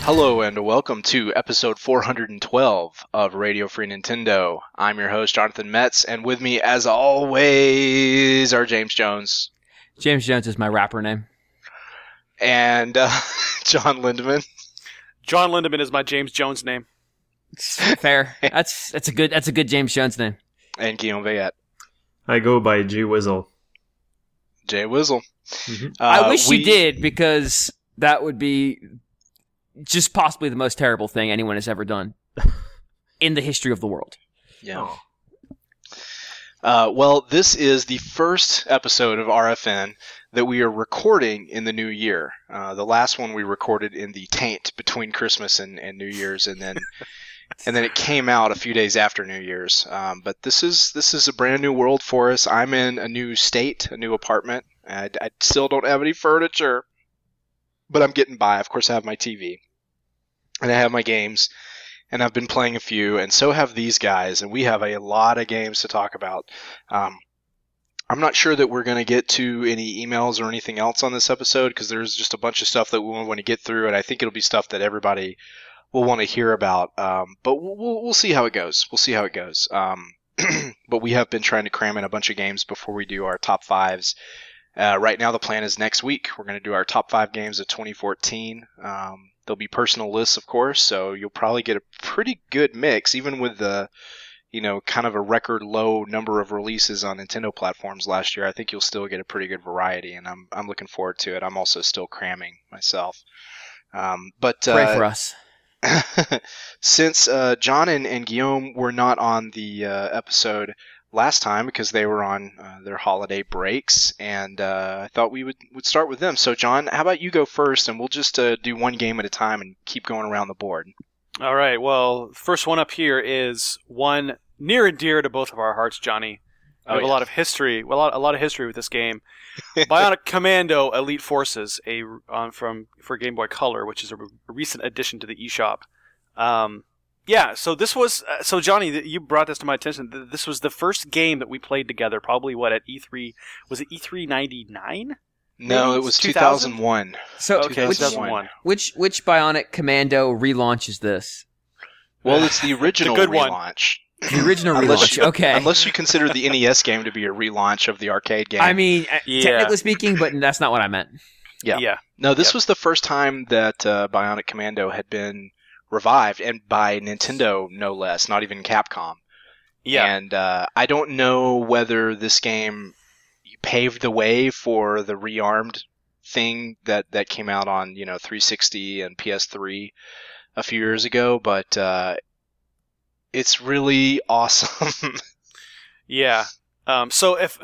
Hello and welcome to episode 412 of Radio Free Nintendo. I'm your host, Jonathan Metz, and with me, as always, are James Jones. James Jones is my rapper name. And John Lindemann. John Lindemann is my James Jones name. Fair. That's a good James Jones name. And Guillaume Vayette. I go by G Wizzle. Jay Wizzle. Mm-hmm. I wish you did, because that would be just possibly the most terrible thing anyone has ever done in the history of the world. Yeah. Well, this is the first episode of RFN that we are recording in the new year. The last one we recorded in the taint between Christmas and New Year's, and then it came out a few days after New Year's. But this is a brand new world for us. I'm in a new state, a new apartment. I still don't have any furniture, but I'm getting by. Of course, I have my TV, and I have my games, and I've been playing a few, and so have these guys, and we have a lot of games to talk about. I'm not sure that we're going to get to any emails or anything else on this episode, because there's just a bunch of stuff that we want to get through, and I think it'll be stuff that everybody will want to hear about. But we'll see how it goes. But we have been trying to cram in a bunch of games before we do our top fives. Right now, the plan is next week. We're going to do our top 5 games of 2014. There'll be personal lists, of course, so you'll probably get a pretty good mix, even with the, kind of a record low number of releases on Nintendo platforms last year. I think you'll still get a pretty good variety, and I'm looking forward to it. I'm also still cramming myself. But pray for us. Since John and Guillaume were not on the episode last time because they were on their holiday breaks, and I thought we would start with them. So, John, how about you go first, and we'll just do one game at a time and keep going around the board. All right. Well, first one up here is one near and dear to both of our hearts, Johnny. We have a lot of history. A lot of history with this game. Bionic Commando Elite Forces, for Game Boy Color, which is a recent addition to the eShop. So this was Johnny, you brought this to my attention. This was the first game that we played together. Probably at E3? Was it E3 '99? No, it was 2001. So okay, 2001. Which Bionic Commando relaunch is this? Well, it's the original good relaunch. The original relaunch, okay. Unless you consider the NES game to be a relaunch of the arcade game. I mean, technically speaking, but that's not what I meant. Yeah. No, this was the first time that Bionic Commando had been revived, and by Nintendo, no less, not even Capcom. Yeah. And I don't know whether this game paved the way for the rearmed thing that came out on 360 and PS3 a few years ago, but it's really awesome. Yeah. So at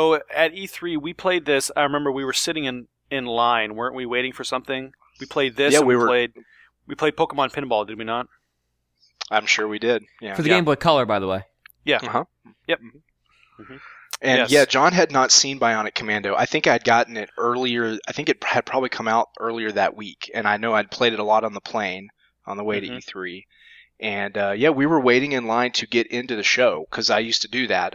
E3 we played this. I remember we were sitting in line, weren't we, waiting for something? We played this. Yeah, and we played Pokemon Pinball, did we not? I'm sure we did. Yeah. For the Game Boy Color, by the way. Yeah. Uh-huh. Yep. Mm-hmm. And John had not seen Bionic Commando. I think I'd gotten it earlier. I think it had probably come out earlier that week, and I know I'd played it a lot on the plane on the way to E3. And we were waiting in line to get into the show because I used to do that.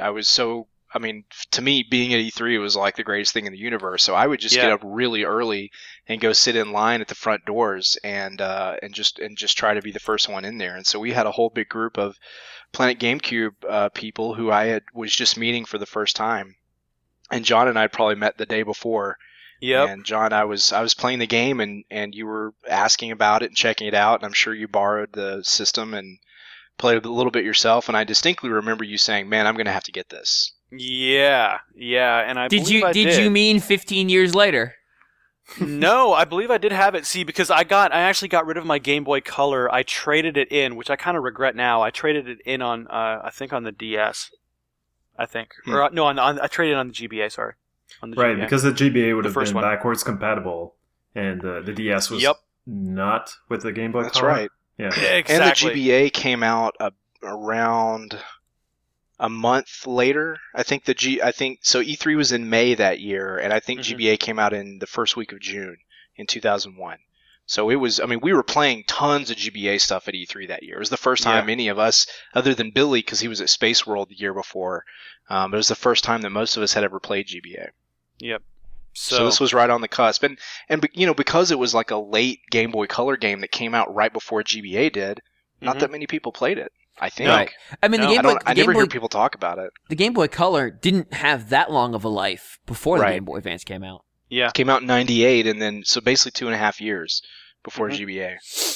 To me, being at E3 was like the greatest thing in the universe. So I would just get up really early and go sit in line at the front doors and just try to be the first one in there. And so we had a whole big group of Planet GameCube people who was just meeting for the first time. And John and I had probably met the day before. Yep. And John, I was playing the game and you were asking about it and checking it out, and I'm sure you borrowed the system and played a little bit yourself. And I distinctly remember you saying, "Man, I'm going to have to get this." Yeah, and I did you mean 15 years later? No, I believe I did have it. See, because I actually got rid of my Game Boy Color. I traded it in, which I kind of regret now. I traded it in on I think on the DS. I think, or no, I traded it on the GBA. Sorry. Right, because the GBA would have been backwards compatible, and the DS was not with the Game Boy Color. That's right. Yeah, exactly. And the GBA came out around a month later. I think so. E3 was in May that year, and I think GBA came out in the first week of June in 2001. So it was. I mean, we were playing tons of GBA stuff at E3 that year. It was the first time any of us, other than Billy, because he was at Space World the year before, it was the first time that most of us had ever played GBA. Yep. So this was right on the cusp, and because it was like a late Game Boy Color game that came out right before GBA did, not that many people played it. I think. Right. I mean, I never hear people talk about it. The Game Boy Color didn't have that long of a life before the Game Boy Advance came out. Yeah, it came out in '98, and then so basically 2.5 years before GBA.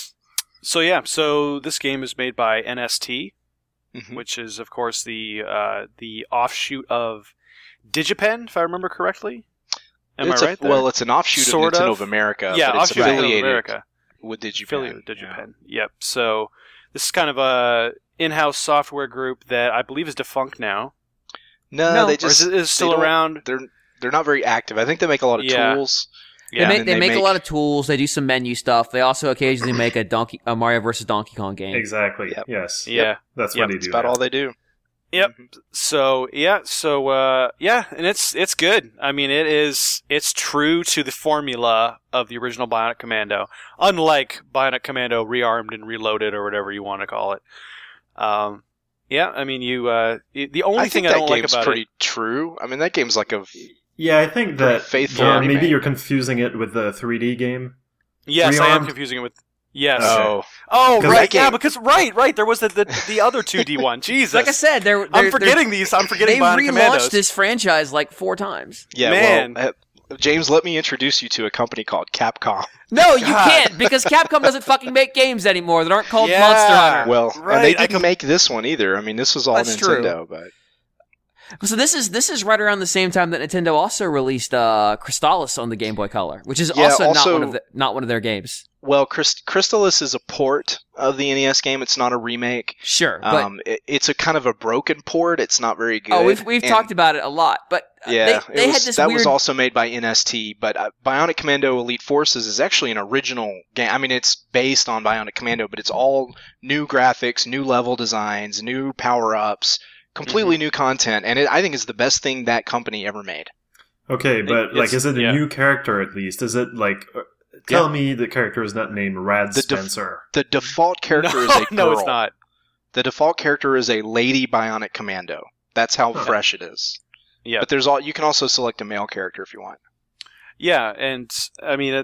So this game is made by NST, which is of course the offshoot of Digipen, if I remember correctly. Am I right there? Well, it's an offshoot of Nintendo of America, but it's affiliated with Digipen. Affiliated with Digipen. Yep. So this is kind of a in-house software group that I believe is defunct now. No, they just is still around. They're not very active. I think they make a lot of tools. Yeah. They make a lot of tools. They do some menu stuff. They also occasionally make a Mario vs. Donkey Kong game. Exactly. Yep. Yes. Yeah. Yep. That's what they do. That's about all they do. Yep. So and it's good. I mean, it's true to the formula of the original Bionic Commando, unlike Bionic Commando Rearmed and Reloaded or whatever you want to call it. I mean, the only thing I don't like about pretty true. I mean, that game's like I think that faithful. Maybe you're confusing it with the 3D game. Yes, Rearmed? I am confusing it with. Yes. Oh, right. Yeah, because right. There was the other 2D one. Jesus. Like I said, I'm forgetting these. I'm forgetting Bionic Commandos. They relaunched this franchise like 4 times. Yeah, man. Well, James, let me introduce you to a company called Capcom. No, you can't, because Capcom doesn't fucking make games anymore that aren't called Monster Hunter. Well, and they didn't make this one either. I mean, this was all Nintendo, but. So this is right around the same time that Nintendo also released Crystalis on the Game Boy Color, which is also not one of their games. Well, Crystalis is a port of the NES game. It's not a remake. Sure, but it's a kind of a broken port. It's not very good. Oh, we've talked about it a lot, but they had this that weird... was also made by NST. But Bionic Commando Elite Forces is actually an original game. I mean, it's based on Bionic Commando, but it's all new graphics, new level designs, new power-ups. Completely new content, and I think it's the best thing that company ever made. Okay, but is it a new character at least? Is it like... Tell me the character is not named Rad Spencer. The default character is a girl. No, it's not. The default character is a lady Bionic Commando. That's how fresh it is. Yeah. But you can also select a male character if you want. Yeah, and I mean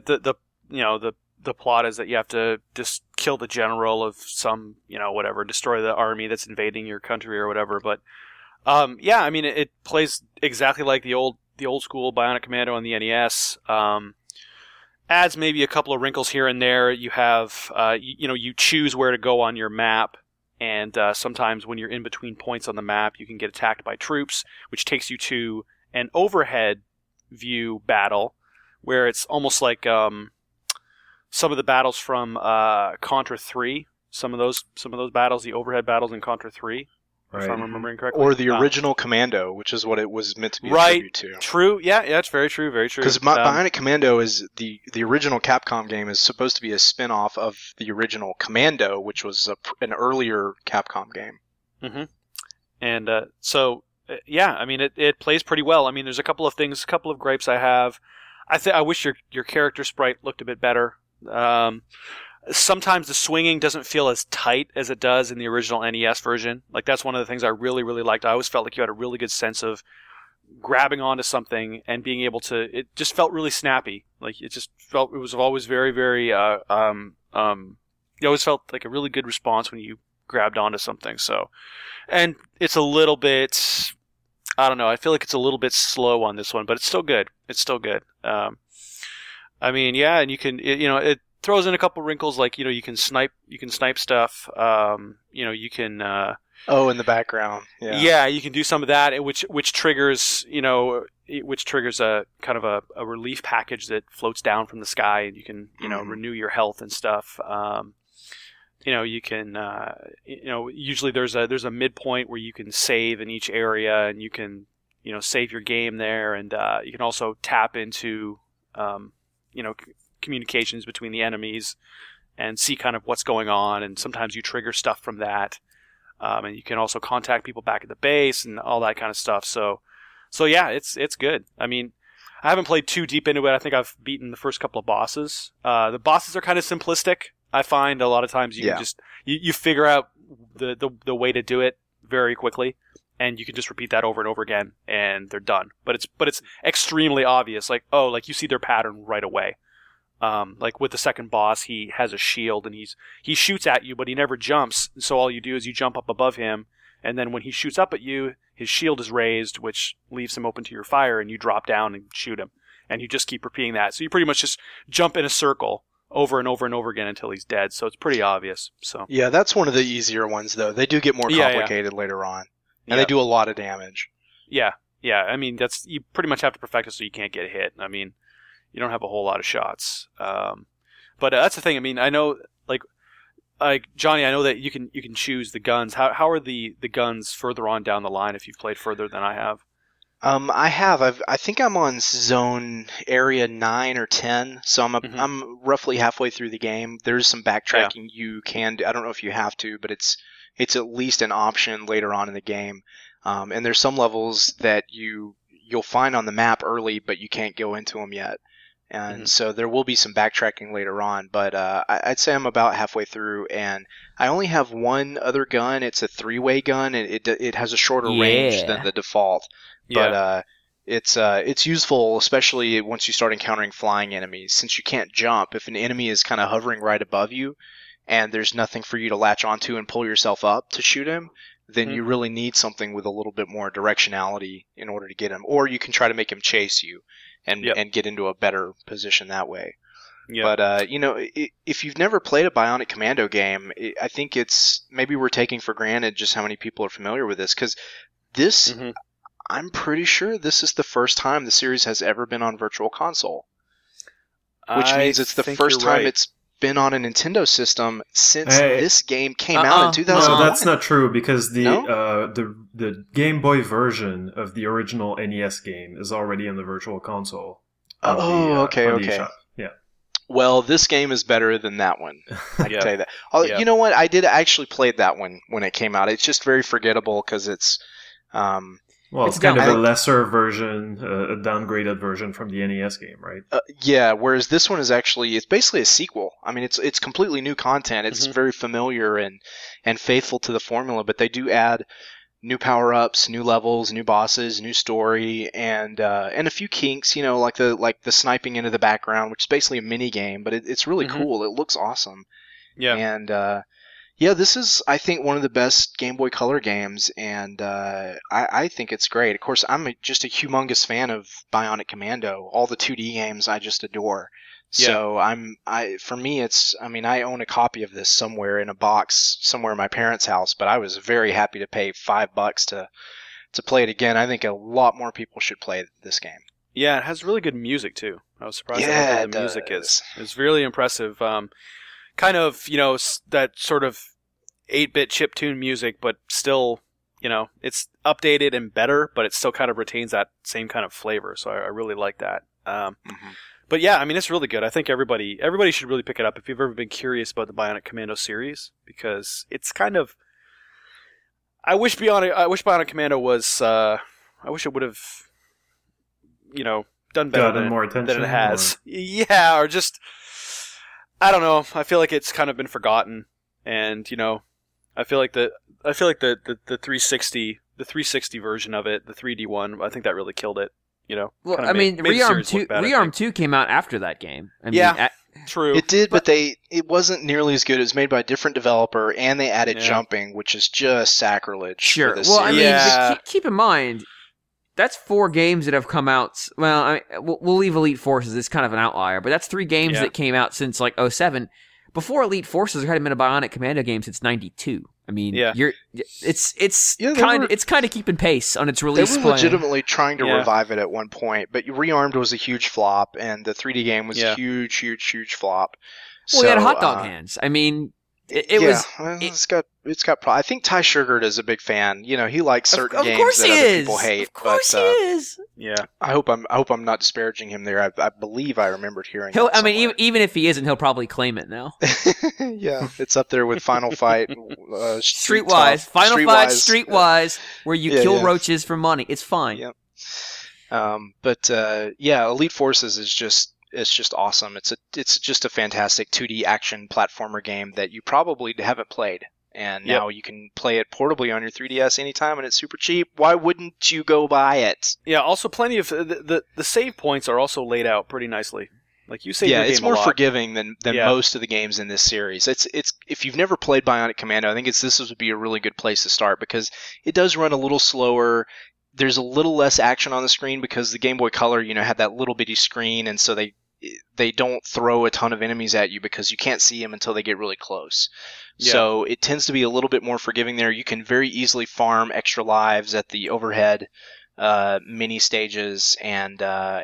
the plot is that you have to just kill the general of some, destroy the army that's invading your country or whatever. But I mean it plays exactly like the old school Bionic Commando on the NES. Adds maybe a couple of wrinkles here and there. You have you choose where to go on your map, and sometimes when you're in between points on the map, you can get attacked by troops, which takes you to an overhead view battle where it's almost like some of the battles from Contra 3, some of those battles, the overhead battles in Contra 3, if I'm remembering correctly. Or the original Commando, which is what it was meant to be a tribute to. True, yeah, that's very true, very true. Because Bionic Commando is the original Capcom game is supposed to be a spin-off of the original Commando, which was an earlier Capcom game. Mm-hmm. And I mean, it plays pretty well. I mean, there's a couple of gripes I have. I wish your character sprite looked a bit better. Sometimes the swinging doesn't feel as tight as it does in the original NES version. Like, that's one of the things I really, really liked. I always felt like you had a really good sense of grabbing onto something and being able to. It just felt really snappy. Like, it was always very, very. You always felt like a really good response when you grabbed onto something. So, and it's a little bit. I don't know. I feel like it's a little bit slow on this one, but it's still good. I mean, yeah, and you can, it throws in a couple wrinkles, like, you can snipe stuff. You can. In the background. Yeah. Yeah, you can do some of that, which triggers, a kind of a relief package that floats down from the sky, and you can, renew your health and stuff. You can, usually there's a midpoint where you can save in each area, and you can, save your game there, and you can also tap into, communications between the enemies and see kind of what's going on, and sometimes you trigger stuff from that, and you can also contact people back at the base and all that kind of stuff. So yeah, it's good. I mean, I haven't played too deep into it. I think I've beaten the first couple of bosses. The bosses are kind of simplistic. I find a lot of times you can just you figure out the way to do it very quickly, and you can just repeat that over and over again, and they're done. But it's extremely obvious. Like you see their pattern right away. Like with the second boss, he has a shield and he shoots at you, but he never jumps. So all you do is you jump up above him, and then when he shoots up at you, his shield is raised, which leaves him open to your fire, and you drop down and shoot him. And you just keep repeating that. So you pretty much just jump in a circle over and over and over again until he's dead. So it's pretty obvious. So yeah, that's one of the easier ones, though. They do get more complicated later on, and they do a lot of damage. Yeah. I mean, you pretty much have to perfect it so you can't get hit. I mean, you don't have a whole lot of shots. But that's the thing. I mean, I know, like Johnny, I know that you can choose the guns. How are the guns further on down the line if you've played further than I have? I have. I think I'm on zone area 9 or 10, so I'm roughly halfway through the game. There's some backtracking you can do. I don't know if you have to, but it's at least an option later on in the game. And there's some levels that you'll find on the map early, but you can't go into them yet. And so there will be some backtracking later on, but I'd say I'm about halfway through, and I only have one other gun. It's a 3-way gun, and it has a shorter range than the default. But it's useful, especially once you start encountering flying enemies. Since you can't jump, if an enemy is kind of hovering right above you, and there's nothing for you to latch onto and pull yourself up to shoot him, then you really need something with a little bit more directionality in order to get him. Or you can try to make him chase you and get into a better position that way. Yep. But, if you've never played a Bionic Commando game, I think maybe we're taking for granted just how many people are familiar with this. Because this, I'm pretty sure this is the first time the series has ever been on Virtual Console. Which means it's the first time it's been on a Nintendo system since this game came out in 2001. No, that's not true, because the Game Boy version of the original NES game is already on the Virtual Console. Okay. Yeah. Well, this game is better than that one. I can tell you that. You know what? I did actually play that one when it came out. It's just very forgettable because it's... it's kind of a lesser version, a downgraded version from the NES game, right? Whereas this one is it's basically a sequel. I mean, it's completely new content. It's very familiar and faithful to the formula, but they do add new power-ups, new levels, new bosses, new story, and a few kinks, like the sniping into the background, which is basically a mini game, but it's really cool. It looks awesome. Yeah. And this is, I think, one of the best Game Boy Color games, and I think it's great. Of course, I'm just a humongous fan of Bionic Commando. All the 2D games I just adore. So for me, I own a copy of this somewhere in a box somewhere in my parents' house, but I was very happy to pay $5 to play it again. I think a lot more people should play this game. Yeah, it has really good music too. I was surprised at how good the music is. It's really impressive. Kind of, that sort of 8-bit chiptune music, but still, it's updated and better, but it still kind of retains that same kind of flavor. So I really like that. But yeah, I mean, it's really good. I think everybody should really pick it up if you've ever been curious about the Bionic Commando series, because it's kind of... I wish Bionic Commando was... I wish it would have, done better than it has. Yeah, or just... I don't know. I feel like it's kind of been forgotten, and I feel like the 360 version of it, the 3D one, I think that really killed it. Well, I mean, Rearm 2 came out after that game. True. It did, but it wasn't nearly as good. It was made by a different developer, and they added jumping, which is just sacrilege. Sure. Well, I mean, keep in mind, that's 4 games that have come out. Well, we'll leave Elite Forces. It's kind of an outlier, but that's 3 games that came out since like 2007. Before Elite Forces, there hadn't been a Bionic Commando game since '92. I mean, it's kind of keeping pace on its release. They were legitimately trying to revive it at one point, but Rearmed was a huge flop, and the 3D game was a huge flop. Well, it had Hot Dog Hands. I mean, it's got. I think Ty Sugar is a big fan. He likes certain games that other people hate. Of course he is. Yeah, I hope I'm not disparaging him there. I believe I remembered hearing. Even if he isn't, he'll probably claim it now. Yeah, it's up there with Final Fight, Streetwise, Streetwise, where you kill roaches for money. It's fine. Yep. But Elite Forces is just. It's just awesome. It's just a fantastic 2D action platformer game that you probably haven't played. And now you can play it portably on your 3DS anytime, and it's super cheap. Why wouldn't you go buy it? Yeah, also plenty of... The save points are also laid out pretty nicely. Like, you save your game it's more a lot. forgiving than most of the games in this series. It's if you've never played Bionic Commando, I think this would be a really good place to start because it does run a little slower. There's a little less action on the screen because the Game Boy Color, had that little bitty screen, and so they don't throw a ton of enemies at you because you can't see them until they get really close. Yeah. So it tends to be a little bit more forgiving there. You can very easily farm extra lives at the overhead mini stages, and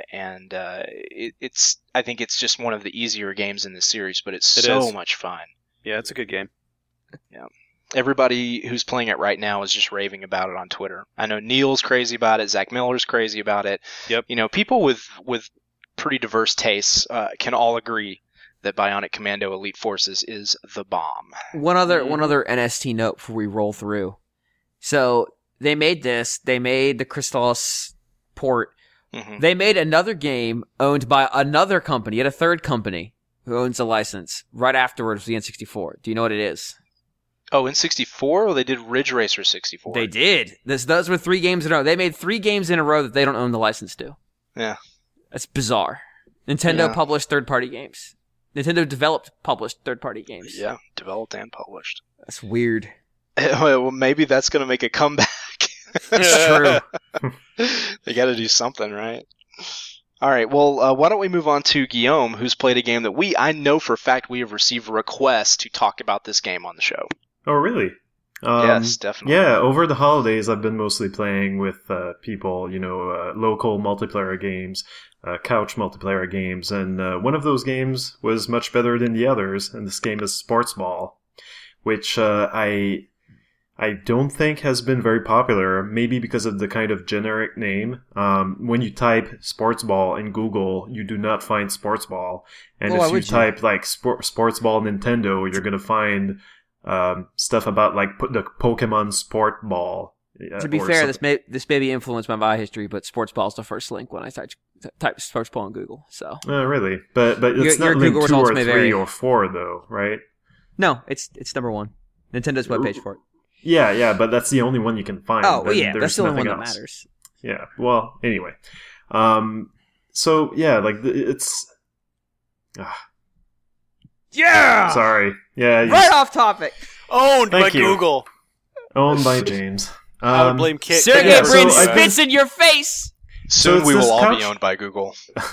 it's I think it's just one of the easier games in this series, but it's so much fun. Yeah, it's a good game. Yeah. Everybody who's playing it right now is just raving about it on Twitter. I know Neil's crazy about it. Zach Miller's crazy about it. Yep. People with pretty diverse tastes can all agree that Bionic Commando Elite Forces is the bomb. One other NST note before we roll through. So they made this. They made the Crystalis port. Mm-hmm. They made another game owned by another company, yet a third company who owns the license. Right afterwards, the N64. Do you know what it is? Oh, N64? Or they did Ridge Racer 64? They did. Those were 3 games in a row. They made 3 games in a row that they don't own the license to. Yeah. That's bizarre. Nintendo published third-party games. Nintendo developed, published third-party games. Yeah, developed and published. That's weird. Well, maybe that's going to make a comeback. That's true. They got to do something, right? All right, well, why don't we move on to Guillaume, who's played a game that I know for a fact we have received a request to talk about this game on the show. Oh, really? Yes, definitely. Yeah, over the holidays, I've been mostly playing with people, local multiplayer games, couch multiplayer games, and one of those games was much better than the others, and this game is Sports Ball, which I don't think has been very popular, maybe because of the kind of generic name. When you type Sports Ball in Google, you do not find Sports Ball. And if you type like Sports Ball Nintendo, you're going to find stuff about like the Pokemon Sport Ball. To be fair, this may be influenced by my history, but Sports Ball is the first link when I type Sports Ball in Google. So really? But it's not linked 2 or 3 or 4 though, right? No, it's number 1. Nintendo's webpage for it. Yeah, but that's the only one you can find. Oh, well, yeah, that's the only one that matters. Yeah, well, anyway. So, yeah, like, it's... Yeah! Sorry. Yeah. Right off topic! Owned by Google. Owned by James. I would blame Kit. Sergey Brin spits in your face! Soon we will all be owned by Google.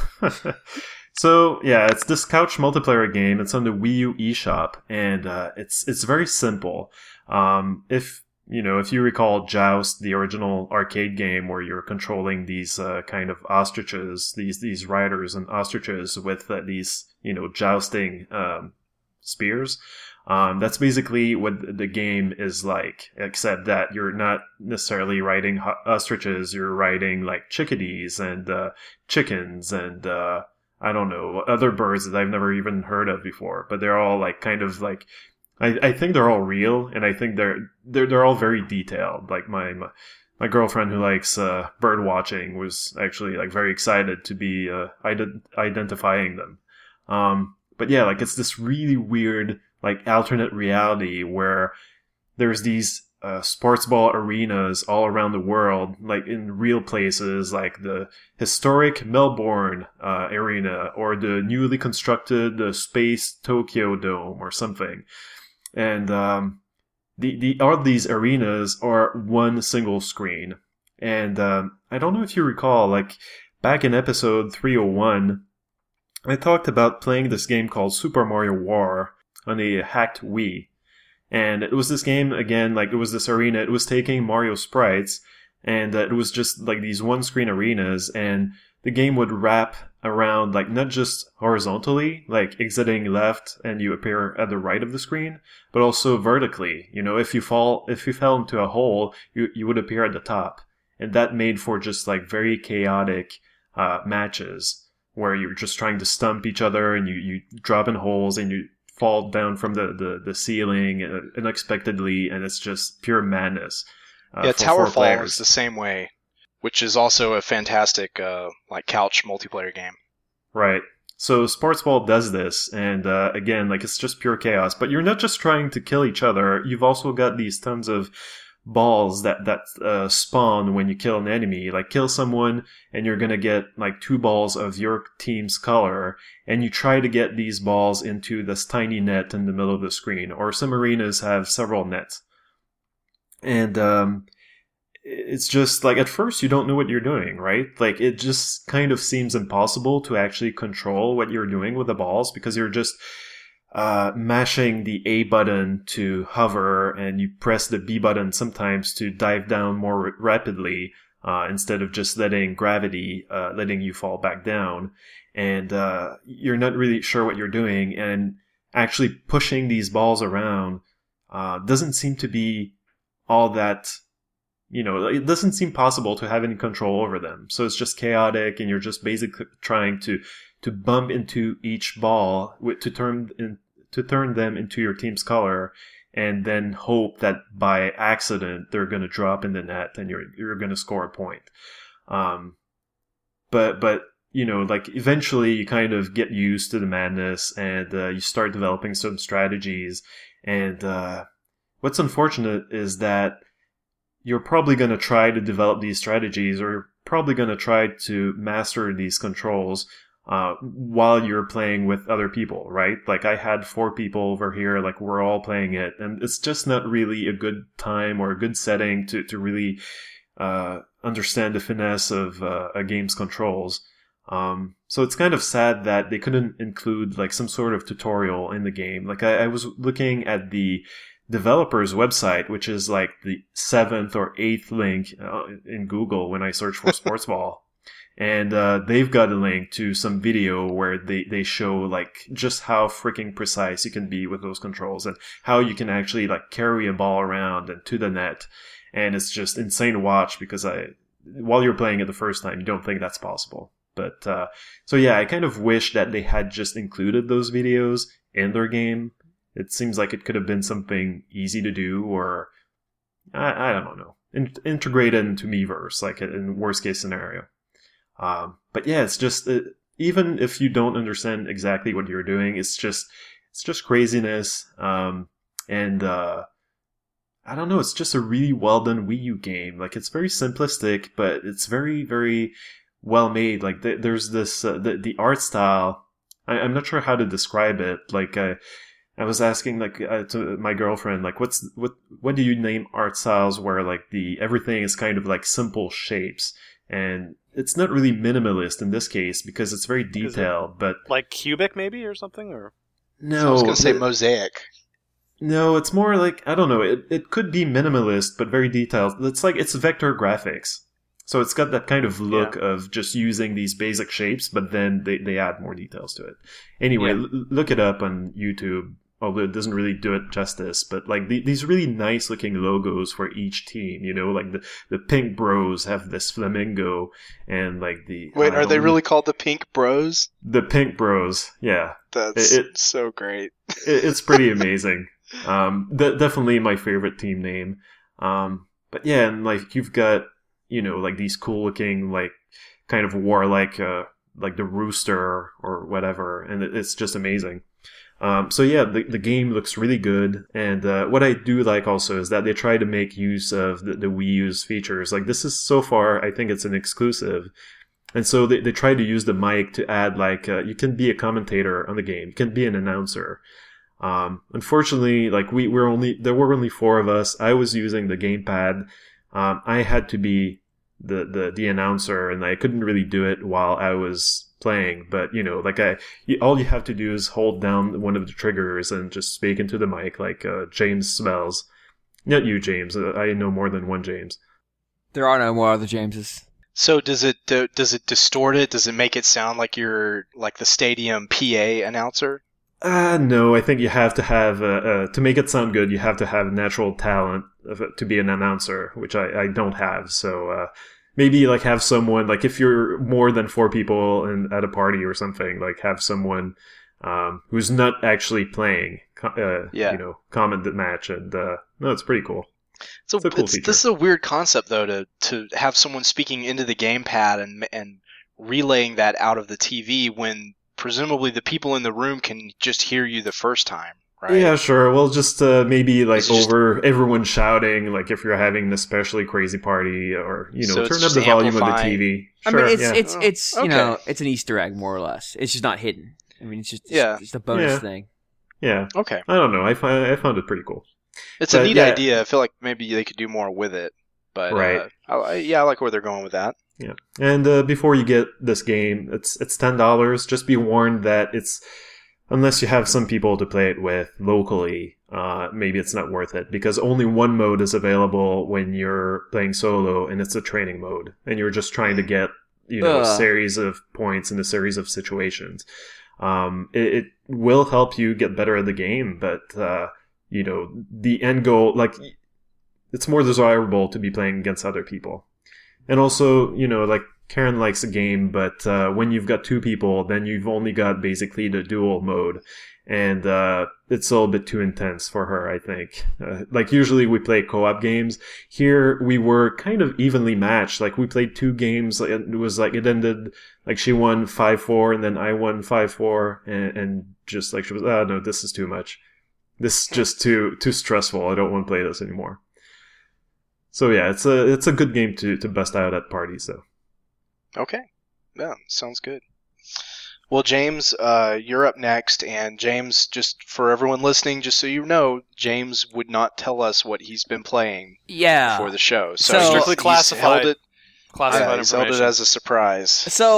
So, yeah, it's this couch multiplayer game. It's on the Wii U eShop, and it's very simple. If you recall Joust, the original arcade game where you're controlling these kind of ostriches, these riders and ostriches with these jousting spears, that's basically what the game is like, except that you're not necessarily riding ostriches, you're riding like chickadees and chickens and I don't know, other birds that I've never even heard of before, but they're all like kind of like I think they're all real, and I think they're all very detailed. Like my girlfriend who likes bird watching was actually like very excited to be identifying them. But yeah, like it's this really weird like alternate reality where there's these sports ball arenas all around the world, like in real places, like the historic Melbourne arena or the newly constructed Space Tokyo Dome or something. And all these arenas are one single screen. And I don't know if you recall, like back in episode 301, I talked about playing this game called Super Mario War on a hacked Wii. And it was this game, again, like it was this arena, it was taking Mario sprites, and it was just like these one-screen arenas, and the game would wrap around, like not just horizontally, like exiting left and you appear at the right of the screen, but also vertically. If you fell into a hole, you would appear at the top. And that made for just like very chaotic matches where you're just trying to stump each other and you drop in holes and you fall down from the ceiling unexpectedly, and it's just pure madness. Towerfall is the same way, which is also a fantastic like couch multiplayer game. Right. So Sports Ball does this, and again, like it's just pure chaos. But you're not just trying to kill each other. You've also got these tons of balls that spawn when you kill an enemy. Like kill someone, and you're gonna get like 2 balls of your team's color, and you try to get these balls into this tiny net in the middle of the screen. Or some arenas have several nets, and it's just like at first you don't know what you're doing, right? Like it just kind of seems impossible to actually control what you're doing with the balls because you're just mashing the A button to hover and you press the B button sometimes to dive down more rapidly instead of just letting gravity letting you fall back down. And you're not really sure what you're doing, and actually pushing these balls around doesn't seem to be all that. It doesn't seem possible to have any control over them. So it's just chaotic, and you're just basically trying to bump into each ball to turn them into your team's color, and then hope that by accident they're going to drop in the net and you're going to score a point. But like eventually you kind of get used to the madness, and you start developing some strategies. And what's unfortunate is that you're probably going to try to develop these strategies, or you're probably going to try to master these controls while you're playing with other people, right? Like I had 4 people over here, like we're all playing it, and it's just not really a good time or a good setting to really understand the finesse of a game's controls. So it's kind of sad that they couldn't include like some sort of tutorial in the game. Like I was looking at the developer's website, which is like the 7th or 8th link in Google when I search for Sports Ball. And they've got a link to some video where they show like just how freaking precise you can be with those controls, and how you can actually like carry a ball around and to the net. And it's just insane to watch, because while you're playing it the first time, you don't think that's possible. But so yeah, I kind of wish that they had just included those videos in their game. It seems like it could have been something easy to do, or I don't know, integrate it into Miiverse, like in worst case scenario. But yeah, it's just even if you don't understand exactly what you're doing, it's just craziness. And I don't know, it's just a really well done Wii U game. Like it's very simplistic, but it's very, very well made. Like there's this the art style. I'm not sure how to describe it. Like I was asking like to my girlfriend, like what do you name art styles where like everything is kind of like simple shapes, and it's not really minimalist in this case because it's very detailed, but like cubic maybe or something, or no, I was gonna say mosaic. No, it's more like, I don't know, it could be minimalist but very detailed. It's vector graphics. So it's got that kind of look of just using these basic shapes, but then they add more details to it. Anyway, look it up on YouTube, although it doesn't really do it justice. But like these really nice looking logos for each team, like the Pink Bros have this flamingo, and like Wait, are they really called the Pink Bros? The Pink Bros, yeah. That's so great. It's pretty amazing. Definitely my favorite team name. But yeah, and like you've got, like these cool looking, like kind of warlike, like the rooster or whatever, and it's just amazing. So yeah, the game looks really good, and what I do like also is that they try to make use of the Wii U's features. Like this is, so far, I think it's an exclusive, and so they try to use the mic to add like you can be a commentator on the game, you can be an announcer. Unfortunately, like there were only 4 of us. I was using the gamepad. I had to be the announcer, and I couldn't really do it while I was playing. But like all you have to do is hold down one of the triggers and just speak into the mic, like James Smells. Not you, James. I know more than one James. There are no more other Jameses. So does it distort it? Does it make it sound like you're like the stadium PA announcer? No, I think you have to have, to make it sound good, you have to have natural talent to be an announcer, which I don't have. So maybe like have someone, like if you're more than 4 people at a party or something, like have someone who's not actually playing, comment the match. And no, it's pretty cool. So it's a cool feature. This is a weird concept, though, to have someone speaking into the gamepad and relaying that out of the TV when presumably the people in the room can just hear you the first time, right? Yeah, sure. Well, just maybe like over everyone shouting, like if you're having an especially crazy party, or So turn up the volume of the TV. Sure, I mean, yeah. it's Okay. it's an Easter egg more or less. It's just not hidden. I mean, it's just Yeah. it's just a bonus Yeah. thing. Yeah. Okay. I don't know. I found it pretty cool. It's a But, neat yeah. idea. I feel like maybe they could do more with it. But Right. I like where they're going with that. Yeah, and before you get this game, it's $10. Just be warned that unless you have some people to play it with locally, maybe it's not worth it, because only one mode is available when you're playing solo, and it's a training mode, and you're just trying to get a series of points in a series of situations. It will help you get better at the game, but the end goal, like, it's more desirable to be playing against other people. And also, like, Karen likes a game, but when you've got two people, then you've only got basically the dual mode. And it's a little bit too intense for her, I think. Like, usually we play co-op games. Here, we were kind of evenly matched. Like, we played 2 games. It ended, like, she won 5-4, and then I won 5-4. And just, like, she was, no, this is too much. This is just too stressful. I don't want to play this anymore. So yeah, it's a good game to bust out at parties, though. Okay. Yeah, sounds good. Well, James, you're up next, and James, just for everyone listening, just so you know, James would not tell us what he's been playing before the show. So strictly he's classified. held it, Classified he's held it information. as a surprise. So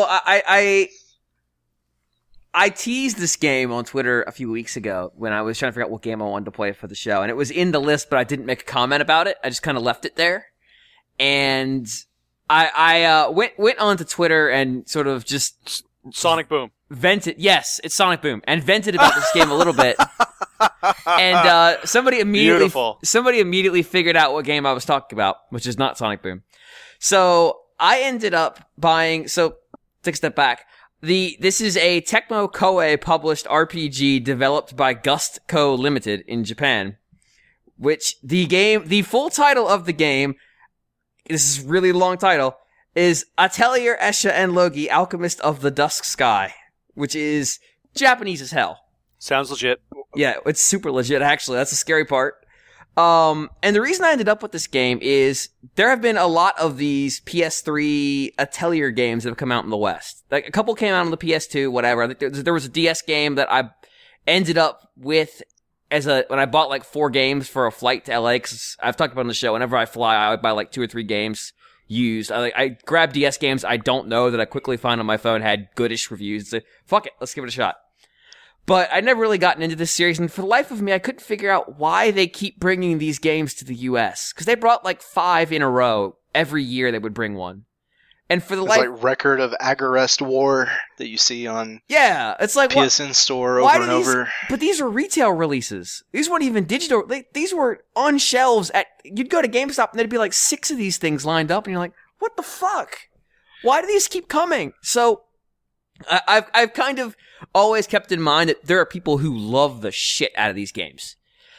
I teased this game on Twitter a few weeks ago when I was trying to figure out what game I wanted to play for the show, and it was in the list, but I didn't make a comment about it. I just kind of left it there, and I went onto Twitter and sort of just Sonic Boom. vented. Yes, it's Sonic Boom, and vented about this game a little bit. And somebody immediately figured out what game I was talking about, which is not Sonic Boom. So I ended up buying. So take a step back. This is a Tecmo Koei published RPG developed by Gust Co. Limited in Japan, which the full title of the game, this is a really long title, is Atelier Escha and Logi, Alchemist of the Dusk Sky, which is Japanese as hell. Sounds legit. Yeah, it's super legit, actually. That's the scary part. And the reason I ended up with this game is there have been a lot of these PS3 Atelier games that have come out in the West. Like, a couple came out on the PS2, whatever. I think there was a DS game that I ended up with when I bought like 4 games for a flight to LA, because I've talked about on the show, whenever I fly, I would buy like 2 or 3 games used. I grab DS games I don't know that I quickly find on my phone had goodish reviews. So, fuck it, let's give it a shot. But I'd never really gotten into this series, and for the life of me, I couldn't figure out why they keep bringing these games to the US. Because they brought like 5 in a row. Every year they would bring one. And for the It's like Record of Agarest War that you see on it's like PSN Store over and over. But these are retail releases. These weren't even digital. These were on shelves you'd go to GameStop and there'd be like 6 of these things lined up, and you're like, what the fuck? Why do these keep coming? So I've kind of always kept in mind that there are people who love the shit out of these games.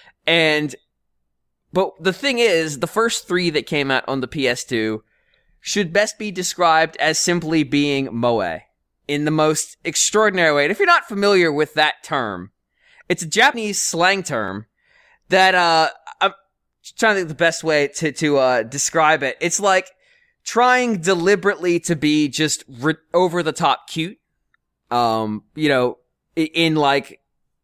But the thing is, the first 3 that came out on the PS2 should best be described as simply being moe in the most extraordinary way. And if you're not familiar with that term, it's a Japanese slang term that I'm trying to think of the best way to describe it. It's like trying deliberately to be just over the top cute. In like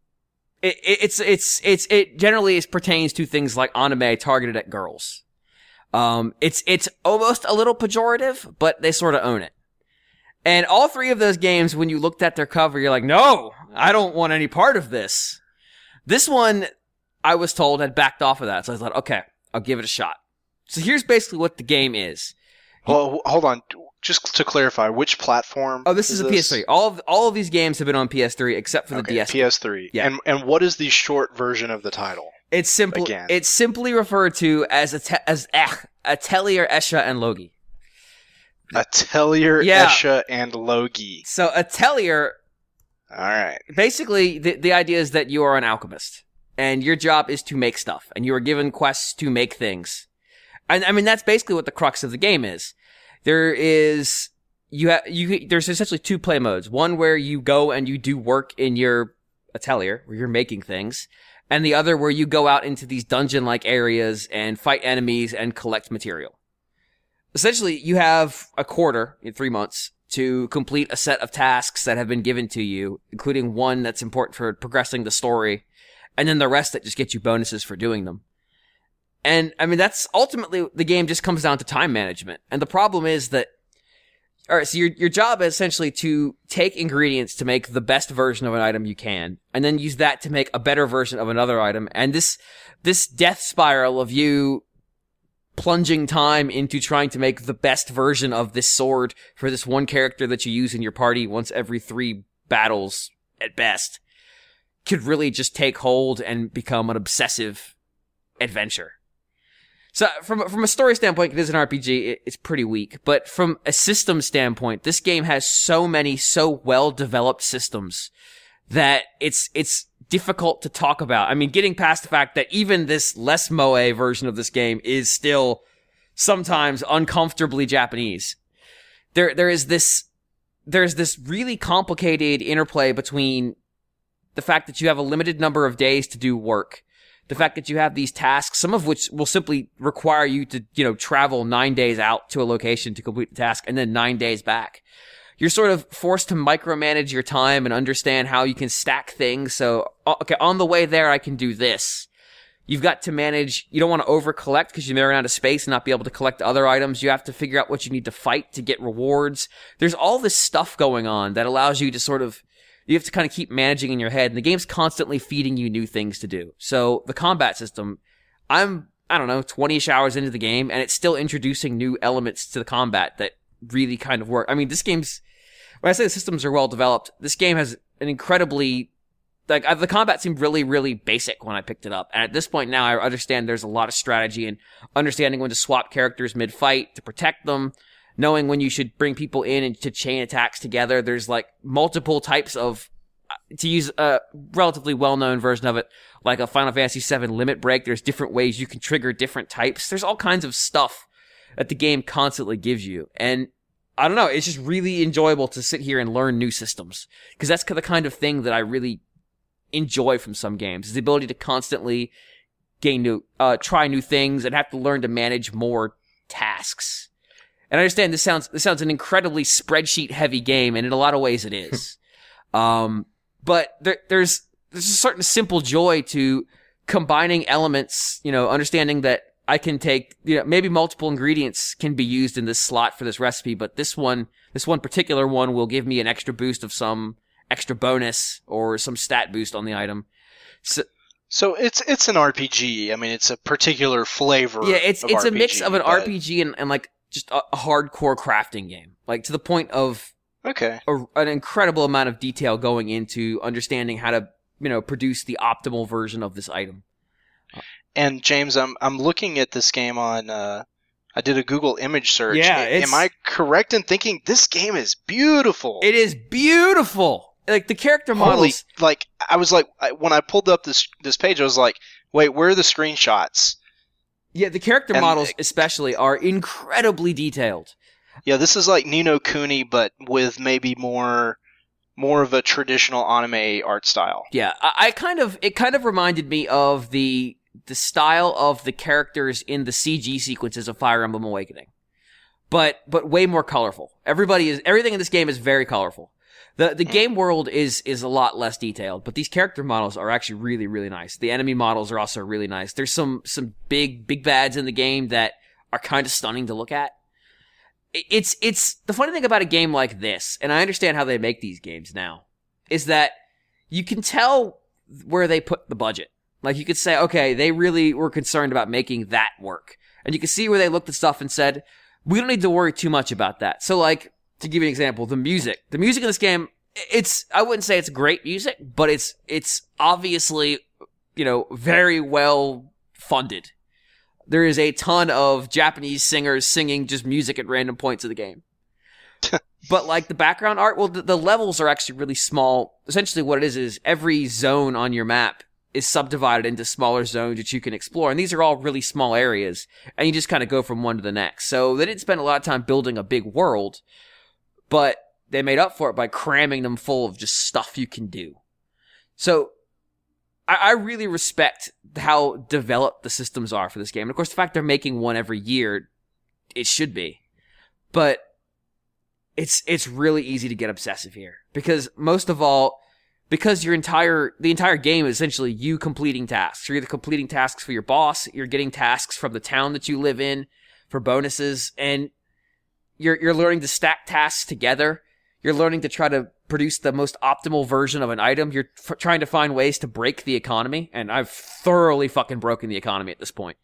it generally pertains to things like anime targeted at girls. It's almost a little pejorative, but they sort of own it. And all 3 of those games, when you looked at their cover, you're like, no, I don't want any part of this. This one, I was told, had backed off of that. So I thought, okay, I'll give it a shot. So here's basically what the game is. Well, hold on. Just to clarify, which platform? Oh, this is a PS3. All of these games have been on PS3 except for the DS. PS3. Yeah. And what is the short version of the title? It's simply referred to as Atelier Escha and Logi. Atelier Escha and Logi. So Atelier. All right. Basically, the idea is that you are an alchemist, and your job is to make stuff, and you are given quests to make things. And I mean, that's basically what the crux of the game is. there's essentially two play modes. One where you go and you do work in your atelier, where you're making things, and the other where you go out into these dungeon-like areas and fight enemies and collect material. Essentially, you have a quarter in 3 months to complete a set of tasks that have been given to you, including one that's important for progressing the story, and then the rest that just get you bonuses for doing them. And, I mean, that's ultimately, the game just comes down to time management. And the problem is that, alright, so your job is essentially to take ingredients to make the best version of an item you can, and then use that to make a better version of another item. And this death spiral of you plunging time into trying to make the best version of this sword for this one character that you use in your party once every 3 battles at best could really just take hold and become an obsessive adventure. So from a story standpoint, it is an RPG, it's pretty weak, but from a system standpoint, this game has so many so well-developed systems that it's difficult to talk about. I mean, getting past the fact that even this less moe version of this game is still sometimes uncomfortably Japanese. There's this really complicated interplay between the fact that you have a limited number of days to do work, the fact that you have these tasks, some of which will simply require you to, travel 9 days out to a location to complete the task and then 9 days back. You're sort of forced to micromanage your time and understand how you can stack things. So, okay, on the way there, I can do this. You've got to manage, you don't want to over-collect because you may run out of space and not be able to collect other items. You have to figure out what you need to fight to get rewards. There's all this stuff going on that allows you to you have to kind of keep managing in your head, and the game's constantly feeding you new things to do. So, the combat system, I don't know, 20-ish hours into the game, and it's still introducing new elements to the combat that really kind of work. I mean, when I say the systems are well developed, this game has an incredibly, the combat seemed really, really basic when I picked it up. And at this point now, I understand there's a lot of strategy and understanding when to swap characters mid-fight to protect them, knowing when you should bring people in and to chain attacks together. There's multiple types of, to use a relatively well-known version of it, like a Final Fantasy VII limit break. There's different ways you can trigger different types. There's all kinds of stuff that the game constantly gives you. And I don't know, it's just really enjoyable to sit here and learn new systems. Because that's the kind of thing that I really enjoy from some games, is the ability to constantly try new things and have to learn to manage more tasks. And I understand this sounds an incredibly spreadsheet-heavy game, and in a lot of ways it is. But there's a certain simple joy to combining elements, understanding that I can take, maybe multiple ingredients can be used in this slot for this recipe, but this one particular one will give me an extra boost of some extra bonus or some stat boost on the item. So it's an RPG. I mean, it's a particular flavor. Yeah, it's RPG, a mix of an RPG and just a hardcore crafting game, to the point of an incredible amount of detail going into understanding how to produce the optimal version of this item. And James, I'm looking at this game on. I did a Google image search. Yeah, am I correct in thinking this game is beautiful? It is beautiful. The character models. I was when I pulled up this page, I was like, wait, where are the screenshots? Yeah, the character models especially are incredibly detailed. Yeah, this is like Ni no Kuni, but with maybe more of a traditional anime art style. Yeah, it kind of reminded me of the style of the characters in the CG sequences of Fire Emblem Awakening, but way more colorful. Everything in this game is very colorful. The game world is a lot less detailed, but these character models are actually really, really nice. The enemy models are also really nice. There's some big bads in the game that are kind of stunning to look at. It's the funny thing about a game like this, and I understand how they make these games now, is that you can tell where they put the budget. You could say, okay, they really were concerned about making that work. And you can see where they looked at stuff and said, we don't need to worry too much about that. So, to give you an example, the music in this game, I wouldn't say it's great music, but it's obviously, very well funded. There is a ton of Japanese singers singing just music at random points of the game. But the background art, well, the levels are actually really small. Essentially what it is every zone on your map is subdivided into smaller zones that you can explore. And these are all really small areas. And you just kind of go from one to the next. So they didn't spend a lot of time building a big world. but they made up for it by cramming them full of just stuff you can do. So I really respect how developed the systems are for this game. And of course, the fact they're making one every year, it should be. But it's really easy to get obsessive here. Because most of all, because the entire game is essentially you completing tasks. You're either completing tasks for your boss, you're getting tasks from the town that you live in for bonuses, and you're learning to stack tasks together. You're learning to try to produce the most optimal version of an item. You're trying to find ways to break the economy, and I've thoroughly fucking broken the economy at this point.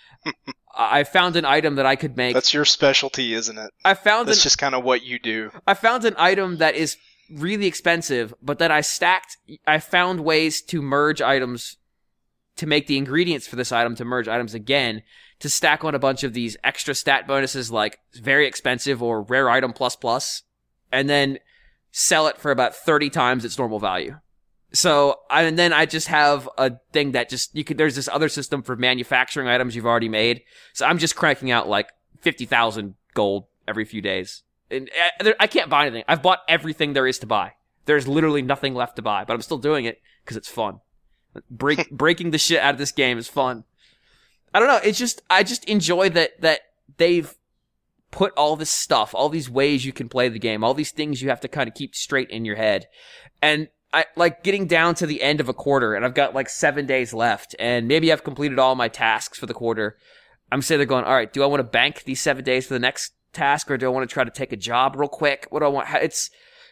I found an item that I could make. That's your specialty, isn't it? That's just kind of what you do. I found an item that is really expensive, but that I found ways to merge items, to make the ingredients for this item to merge items again, to stack on a bunch of these extra stat bonuses like very expensive or rare item plus, and then sell it for about 30 times its normal value. So, and then I just have a thing that there's this other system for manufacturing items you've already made. So I'm just cranking out like 50,000 gold every few days. And I can't buy anything. I've bought everything there is to buy. There's literally nothing left to buy, but I'm still doing it because it's fun. Breaking the shit out of this game is fun. I don't know. I just enjoy that they've put all this stuff, all these ways you can play the game, all these things you have to kind of keep straight in your head. And I like getting down to the end of a quarter, and I've got like 7 days left, and maybe I've completed all my tasks for the quarter. I'm sitting there going, all right, do I want to bank these 7 days for the next task, or do I want to try to take a job real quick? What do I want? It's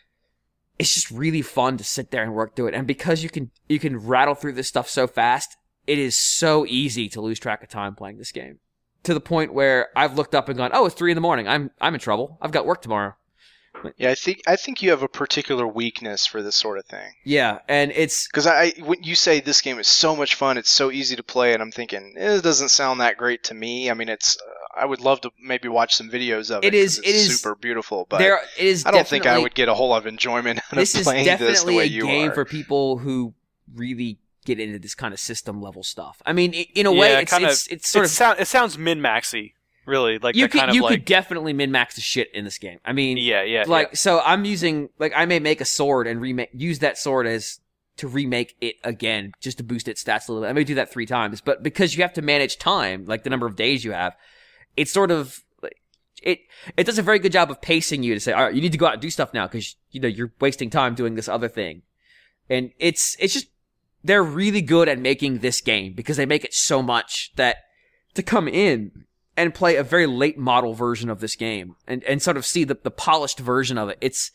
just really fun to sit there and work through it. And because you can rattle through this stuff so fast, it is so easy to lose track of time playing this game. To the point where I've looked up and gone, oh, it's 3 a.m. I'm in trouble. I've got work tomorrow. Yeah, I think you have a particular weakness for this sort of thing. Yeah, and it's because when you say this game is so much fun, it's so easy to play, and I'm thinking it doesn't sound that great to me. I mean, I would love to maybe watch some videos of it. It is super beautiful, but I don't think I would get a whole lot of enjoyment out of playing this the way you are. This is definitely a game for people who really get into this kind of system level stuff. I mean, in a way, it sounds min-maxy. Really, like you could definitely min-max the shit in this game. I mean, so I'm using I may make a sword and use that sword to remake it again just to boost its stats a little bit. I may do that 3 times, but because you have to manage time, like the number of days you have, it's sort of it does a very good job of pacing you to say, all right, you need to go out and do stuff now because you're wasting time doing this other thing, and it's just they're really good at making this game because they make it so much that to come in and play a very late model version of this game and sort of see the polished version of it. It's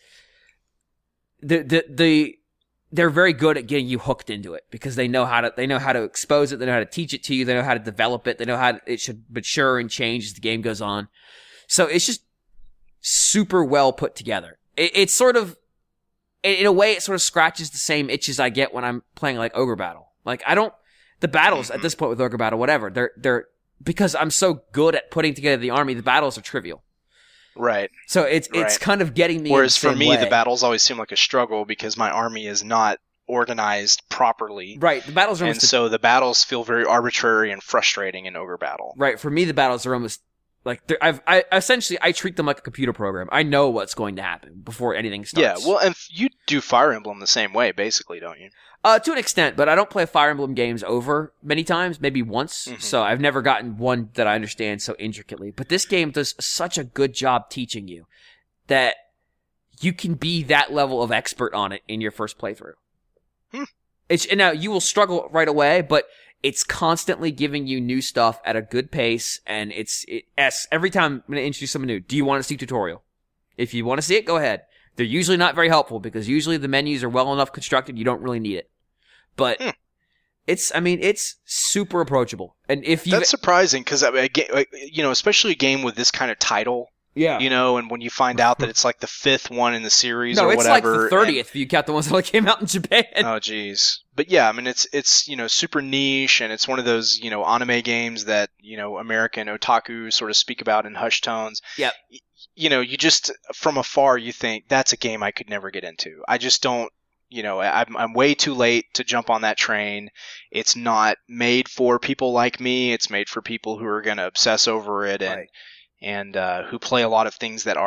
they're very good at getting you hooked into it because they know how to expose it, they know how to teach it to you, they know how to develop it, they know how it should mature and change as the game goes on. So it's just super well put together. It's sort of, in a way, it sort of scratches the same itches I get when I'm playing like Ogre Battle. Like the battles at this point with Ogre Battle, whatever, they're because I'm so good at putting together the army, the battles are trivial. Right. So it's kind of getting me. Whereas in the for me, way. the battles always seem like a struggle because my army is not organized properly. Right. The battles are so the battles feel very arbitrary and frustrating in Ogre Battle. Right. For me, the battles are almost like I treat them like a computer program. I know what's going to happen before anything starts. Yeah. Well, and you do Fire Emblem the same way, basically, don't you? To an extent, but I don't play Fire Emblem games over many times, maybe once. Mm-hmm. So I've never gotten one that I understand so intricately. But this game does such a good job teaching you that you can be that level of expert on it in your first playthrough. And now you will struggle right away, but it's constantly giving you new stuff at a good pace, and every time I'm going to introduce someone new, do you want to see a tutorial? If you want to see it, go ahead. They're usually not very helpful because usually the menus are well enough constructed you don't really need it. But it's super approachable. And that's surprising because especially a game with this kind of title. Yeah. And when you find out that it's like the 5th one in the series or whatever. No, it's like the 30th if you count the ones that came out in Japan. Oh, geez. But yeah, I mean, it's super niche, and it's one of those, anime games that, American otaku sort of speak about in hushed tones. Yep. You just, from afar, you think, that's a game I could never get into. I just don't, I'm way too late to jump on that train. It's not made for people like me. It's made for people who are going to obsess over it and who play a lot of things that are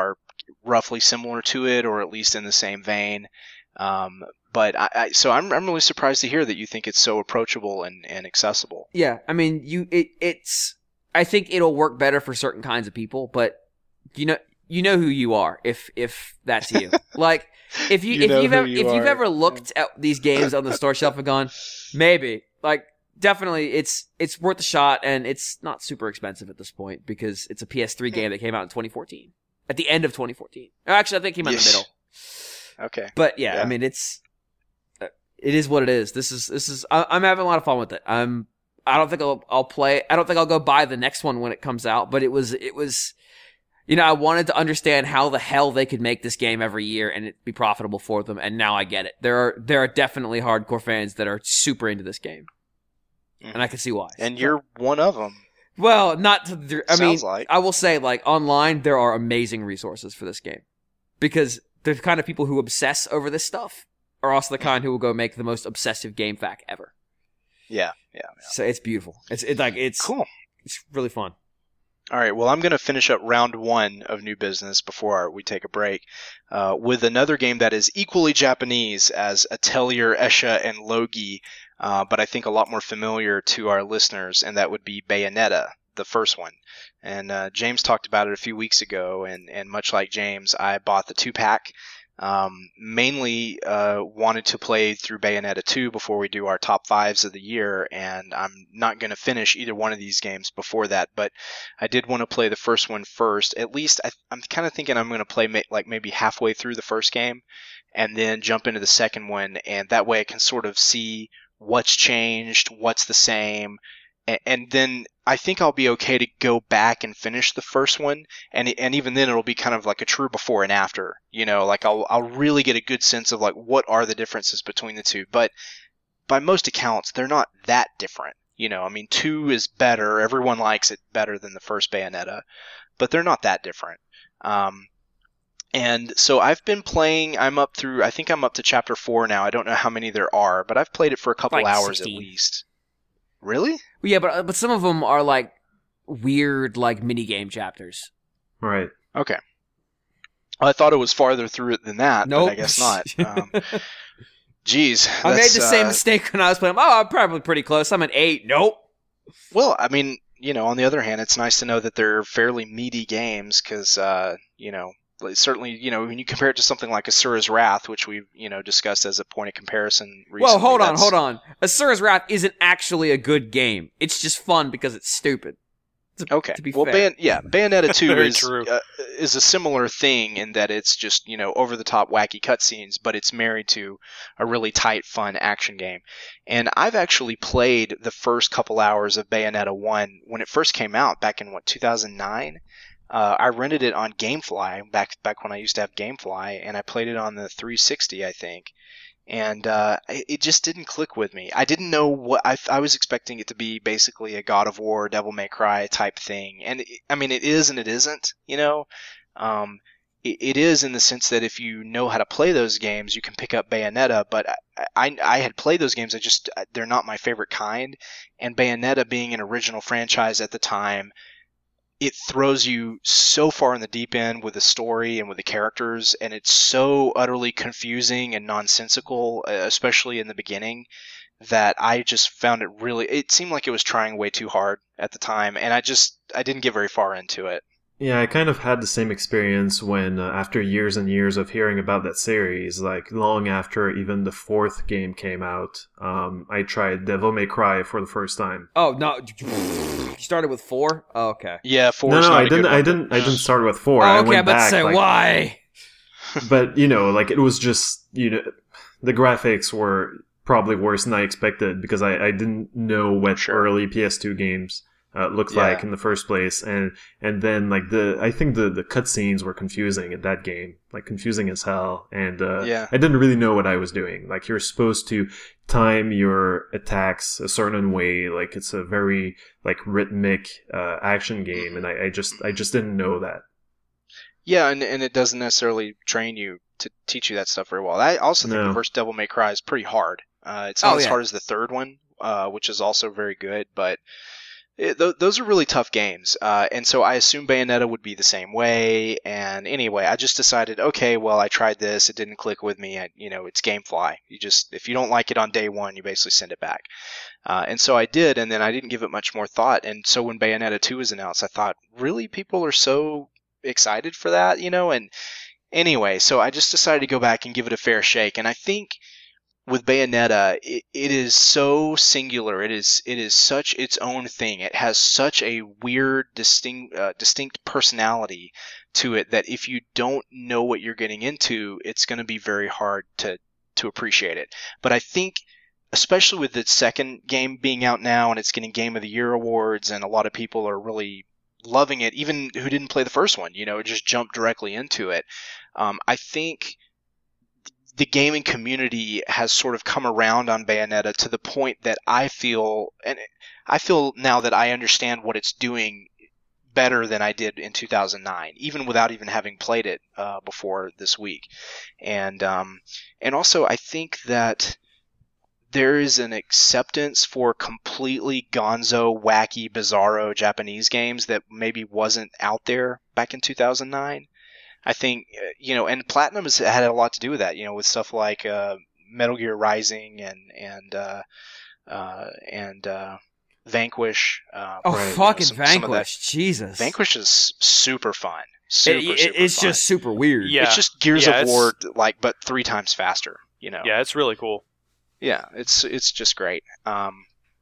roughly similar to it, or at least in the same vein. But so I'm really surprised to hear that you think it's so approachable and accessible. Yeah, I mean, it's. I think it'll work better for certain kinds of people, but you know who you are if that's you. Like if you've ever looked at these games on the store shelf and gone, maybe, like, definitely it's worth a shot, and it's not super expensive at this point because it's a PS3 game that came out in 2014, at the end of 2014. Actually, I think it came out in the middle. Okay, but yeah, I mean, it is what it is. This is I'm having a lot of fun with it. I don't think I'll play. I don't think I'll go buy the next one when it comes out. But it was. I wanted to understand how the hell they could make this game every year and it be profitable for them. And now I get it. There are definitely hardcore fans that are super into this game, and I can see why. And you're one of them. Well, not to. I mean, like. I will say, like, online there are amazing resources for this game because the kind of people who obsess over this stuff are also the kind who will go make the most obsessive game FAQ ever. Yeah. So it's beautiful. It's cool. It's really fun. All right. Well, I'm going to finish up round 1 of new business before we take a break with another game that is equally Japanese as Atelier, Escha, and Logi, but I think a lot more familiar to our listeners, and that would be Bayonetta, the first one. And James talked about it a few weeks ago, and much like James, I bought the 2-pack. Mainly wanted to play through Bayonetta 2 before we do our top 5s of the year, and I'm not going to finish either one of these games before that, but I did want to play the first one first. At least I'm kind of thinking I'm going to play maybe halfway through the first game and then jump into the second one, and that way I can sort of see what's changed, what's the same, and then I think I'll be okay to go back and finish the first one, and even then it'll be kind of like a true before and after, like I'll really get a good sense of like what are the differences between the two. But by most accounts, they're not that different. I mean, 2 is better. Everyone likes it better than the first Bayonetta, but they're not that different. And so I've been playing. I think I'm up to chapter 4 now. I don't know how many there are, but I've played it for a couple hours 16. at least. Really? Yeah, but some of them are like weird, like mini game chapters. Right. Okay. I thought it was farther through it than that, nope. But I guess not. Geez, I made the same mistake when I was playing. Oh, I'm probably pretty close. I'm at 8. Nope. Well, I mean, on the other hand, it's nice to know that they're fairly meaty games because, certainly, when you compare it to something like Asura's Wrath, which we've, discussed as a point of comparison recently. Well, hold on. Asura's Wrath isn't actually a good game. It's just fun because it's stupid. Okay. To be fair. Bayonetta 2 is a similar thing in that it's just, over-the-top wacky cutscenes, but it's married to a really tight, fun action game. And I've actually played the first couple hours of Bayonetta 1 when it first came out back in, 2009? I rented it on GameFly back when I used to have GameFly, and I played it on the 360, I think. And it just didn't click with me. I didn't know what I was expecting it to be basically a God of War, Devil May Cry type thing. And it is and it isn't. It is in the sense that if you know how to play those games, you can pick up Bayonetta. But I had played those games. They're not my favorite kind. And Bayonetta being an original franchise at the time, it throws you so far in the deep end with the story and with the characters, and it's so utterly confusing and nonsensical, especially in the beginning, that I just found it seemed like it was trying way too hard at the time, and I didn't get very far into it. Yeah, I kind of had the same experience when, after years and years of hearing about that series, like long after even the 4th game came out, I tried Devil May Cry for the first time. Oh no! You started with 4? Oh, okay. Yeah, 4. No, I didn't start with 4. Oh, okay, I went but back, say why? But it was just the graphics were probably worse than I expected because I didn't know what early PS2 games looked like in the first place, and then I think the cutscenes were confusing in that game, like confusing as hell, and I didn't really know what I was doing. Like, you're supposed to time your attacks a certain way, like it's a very rhythmic action game, and I just didn't know that. Yeah, and it doesn't necessarily train you to teach you that stuff very well. I also think the first Devil May Cry is pretty hard. It's not as hard as the third one, which is also very good, but those are really tough games, and so I assumed Bayonetta would be the same way. And anyway, I just decided, okay, well, I tried this, it didn't click with me. It's GameFly. If you don't like it on day one, you basically send it back. And so I did, and then I didn't give it much more thought. And so when Bayonetta 2 was announced, I thought, really, people are so excited for that, And anyway, so I just decided to go back and give it a fair shake. And I think with Bayonetta, it is so singular. It is such its own thing. It has such a weird, distinct personality to it that if you don't know what you're getting into, it's going to be very hard to appreciate it. But I think, especially with the second game being out now and it's getting Game of the Year awards, and a lot of people are really loving it, even who didn't play the first one, just jumped directly into it. I think the gaming community has sort of come around on Bayonetta to the point that I feel now that I understand what it's doing better than I did in 2009, even without even having played it before this week. And also I think that there is an acceptance for completely gonzo, wacky, bizarro Japanese games that maybe wasn't out there back in 2009. I think, and Platinum has had a lot to do with that, with stuff like Metal Gear Rising and Vanquish. Fucking Vanquish, Jesus. Vanquish is super fun. It's fun. Just super weird. Yeah. It's just Gears of War, but 3 times faster, Yeah, it's really cool. Yeah, it's just great. And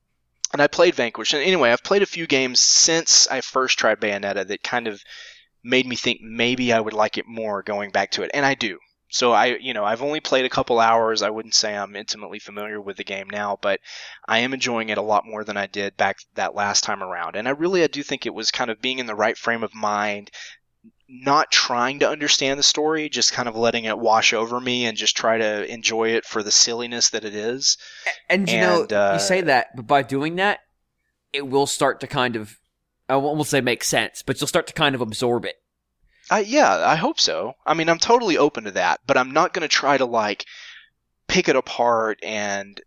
I played Vanquish. And anyway, I've played a few games since I first tried Bayonetta that kind of made me think maybe I would like it more going back to it. And I do. So I've only played a couple hours. I wouldn't say I'm intimately familiar with the game now, but I am enjoying it a lot more than I did back that last time around. And I do think it was kind of being in the right frame of mind, not trying to understand the story, just kind of letting it wash over me and just try to enjoy it for the silliness that it is. And you say that, but by doing that, it will start to kind of, I won't say make sense, but you'll start to kind of absorb it. Yeah, I hope so. I mean, I'm totally open to that, but I'm not going to try to pick it apart and,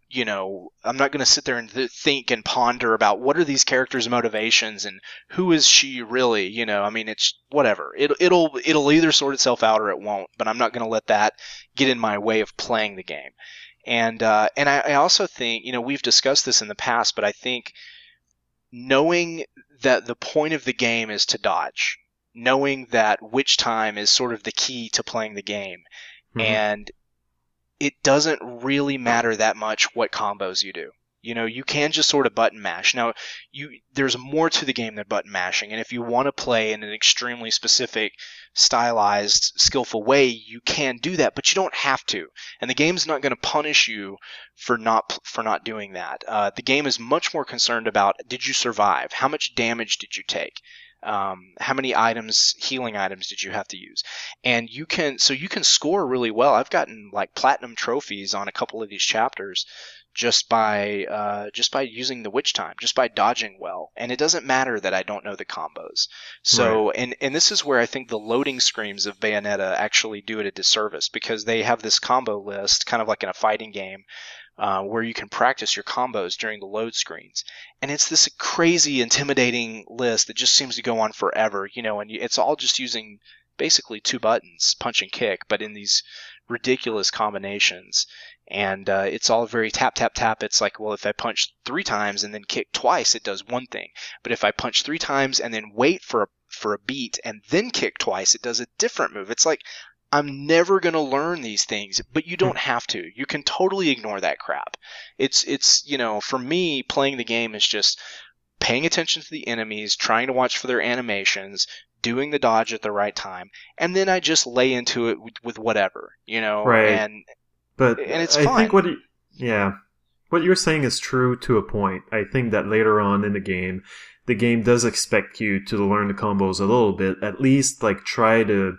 I'm not going to sit there and think and ponder about what are these characters' motivations and who is she really, I mean, it's whatever. It'll either sort itself out or it won't, but I'm not going to let that get in my way of playing the game. And I also think, we've discussed this in the past, but I think knowing that the point of the game is to dodge, knowing that witch time is sort of the key to playing the game, and it doesn't really matter that much what combos you do. You can just sort of button mash. Now, there's more to the game than button mashing, and if you want to play in an extremely specific, stylized, skillful way, you can do that, but you don't have to. And the game's not going to punish you for not doing that. The game is much more concerned about, did you survive? How much damage did you take? How many healing items did you have to use? And you can score really well. I've gotten platinum trophies on a couple of these chapters just by using the witch time, just by dodging well. And it doesn't matter that I don't know the combos. So, right. and this is where I think the loading screens of Bayonetta actually do it a disservice, because they have this combo list, kind of like in a fighting game, where you can practice your combos during the load screens. And it's this crazy, intimidating list that just seems to go on forever, and it's all just using basically 2 buttons, punch and kick, but in these ridiculous combinations. And it's all very tap, tap, tap. It's like, well, if I punch 3 times and then kick twice, it does one thing. But if I punch 3 times and then wait for a beat and then kick twice, it does a different move. It's like, I'm never going to learn these things, but you don't have to. You can totally ignore that crap. It's for me, playing the game is just paying attention to the enemies, trying to watch for their animations, doing the dodge at the right time, and then I just lay into it with whatever, Right. And it's I fun. think what you're saying is true to a point. I think that later on in the game does expect you to learn the combos a little bit, at least try to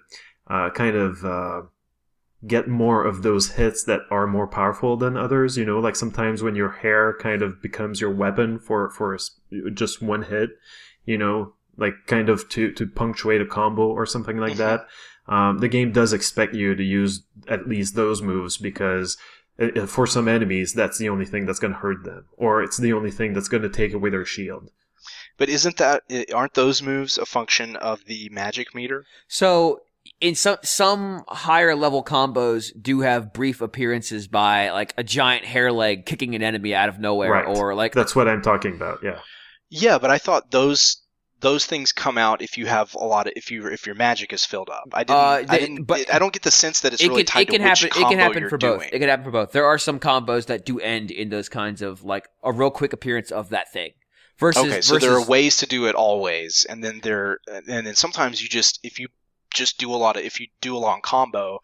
get more of those hits that are more powerful than others. Sometimes when your hair kind of becomes your weapon for just one hit, to punctuate a combo or something like that. The game does expect you to use at least those moves, because for some enemies, that's the only thing that's going to hurt them, or it's the only thing that's going to take away their shield. But aren't those moves a function of the magic meter? So in some higher level combos do have brief appearances by like a giant hair leg kicking an enemy out of nowhere, right. or like that's what I'm talking about. Yeah. Yeah, but I thought those things come out if you have a lot of if your magic is filled up. I don't get the sense that it's really tied to which combo you're doing. It can happen for both. There are some combos that do end in those kinds of like a real quick appearance of that thing. So there are ways to do it always, and then sometimes if you do a long combo,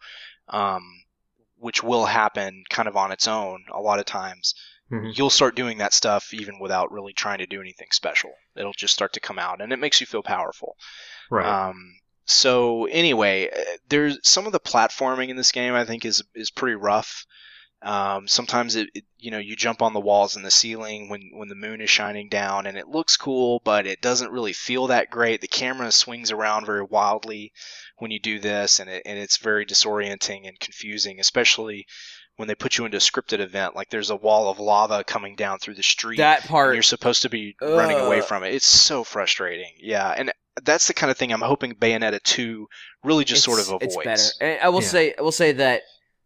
which will happen kind of on its own a lot of times. Mm-hmm. You'll start doing that stuff even without really trying to do anything special. It'll just start to come out, and it makes you feel powerful. Right. So anyway, there's some of the platforming in this game I think is pretty rough. Sometimes you jump on the walls and the ceiling when the moon is shining down, and it looks cool, but it doesn't really feel that great. The camera swings around very wildly when you do this, and it's very disorienting and confusing, especially when they put you into a scripted event, like there's a wall of lava coming down through the street. That part, and you're supposed to be running away from it. It's so frustrating. Yeah, and that's the kind of thing I'm hoping Bayonetta 2 really just sort of avoids. It's better. And I will say that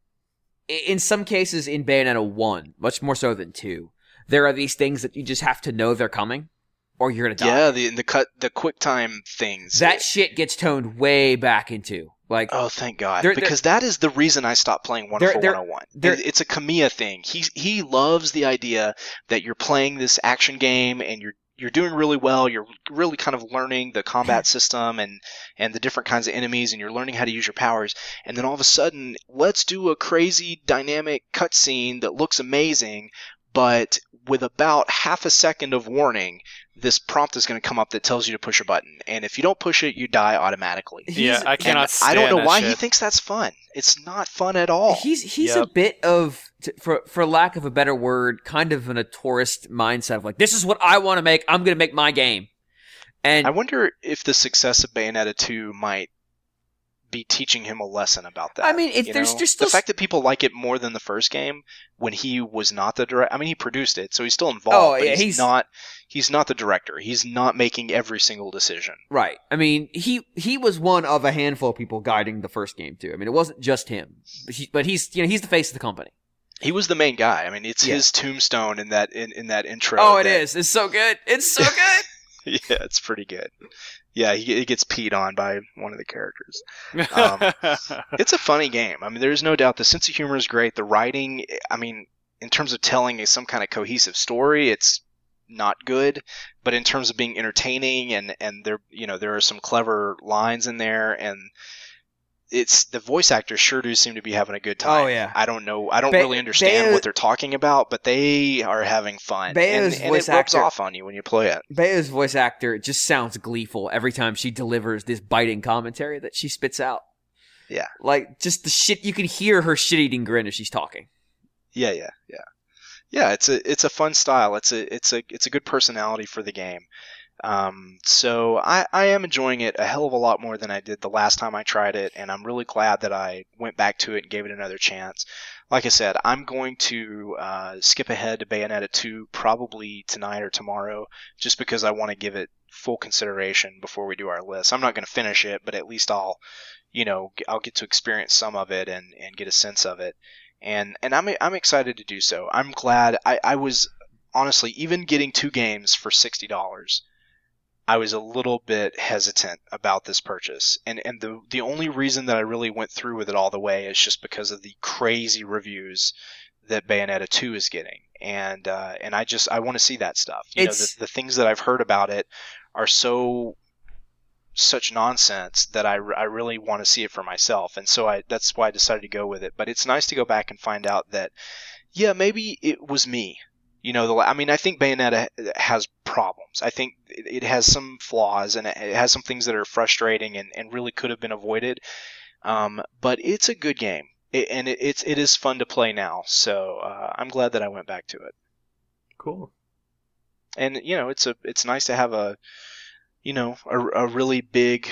in some cases in Bayonetta 1, much more so than 2, there are these things that you just have to know they're coming, or you're gonna die. Yeah, the quick time things. That shit gets toned way back into. Like, oh, thank God! Because that is the reason I stopped playing Wonderful 101. It's a Kamiya thing. He loves the idea that you're playing this action game and you're doing really well. You're really kind of learning the combat system and the different kinds of enemies, and you're learning how to use your powers. And then all of a sudden, let's do a crazy dynamic cutscene that looks amazing, but with about half a second of warning, this prompt is going to come up that tells you to push a button, and if you don't push it, you die automatically. I cannot stand I don't know why shit. he thinks that's fun. It's not fun at all. He's a bit of, for lack of a better word, kind of in a tourist mindset of like, this is what I want to make. I'm going to make my game. And I wonder if the success of Bayonetta 2 might be teaching him a lesson about that. I mean, there's just the fact that people like it more than the first game when he was not the director. I mean, he produced it, so he's still involved. Oh, yeah, but he's not the director. He's not making every single decision. Right. I mean, he was one of a handful of people guiding the first game too. I mean, it wasn't just him, but he's the face of the company. He was the main guy. I mean, it's his tombstone in that intro. Oh, it is. It's so good. It's so good. Yeah, it's pretty good. Yeah, he gets peed on by one of the characters. It's a funny game. I mean, there's no doubt the sense of humor is great. The writing, I mean, in terms of telling some kind of cohesive story, it's not good. But in terms of being entertaining and there are some clever lines in there, and it's the voice actors sure do seem to be having a good time. Oh yeah. I don't know. I don't really understand what they're talking about, but they are having fun. And it rubs off on you when you play it. Bayo's voice actor just sounds gleeful every time she delivers this biting commentary that she spits out. Yeah. Like just the shit, you can hear her shit-eating grin as she's talking. Yeah. Yeah, it's a fun style. It's a good personality for the game. So I am enjoying it a hell of a lot more than I did the last time I tried it, and I'm really glad that I went back to it and gave it another chance. Like I said, I'm going to skip ahead to Bayonetta 2 probably tonight or tomorrow, just because I want to give it full consideration before we do our list. I'm not going to finish it, but at least I'll get to experience some of it and get a sense of it. And I'm excited to do so. I'm glad. I was honestly, even getting 2 games for $60, I was a little bit hesitant about this purchase. And the only reason that I really went through with it all the way is just because of the crazy reviews that Bayonetta 2 is getting. And I want to see that stuff. The things that I've heard about it are such nonsense that I really want to see it for myself. And so that's why I decided to go with it. But it's nice to go back and find out that, yeah, maybe it was me. I think Bayonetta has problems. I think it has some flaws, and it has some things that are frustrating and really could have been avoided. But it's a good game, and it is fun to play now. So I'm glad that I went back to it. Cool. And it's nice to have a really big,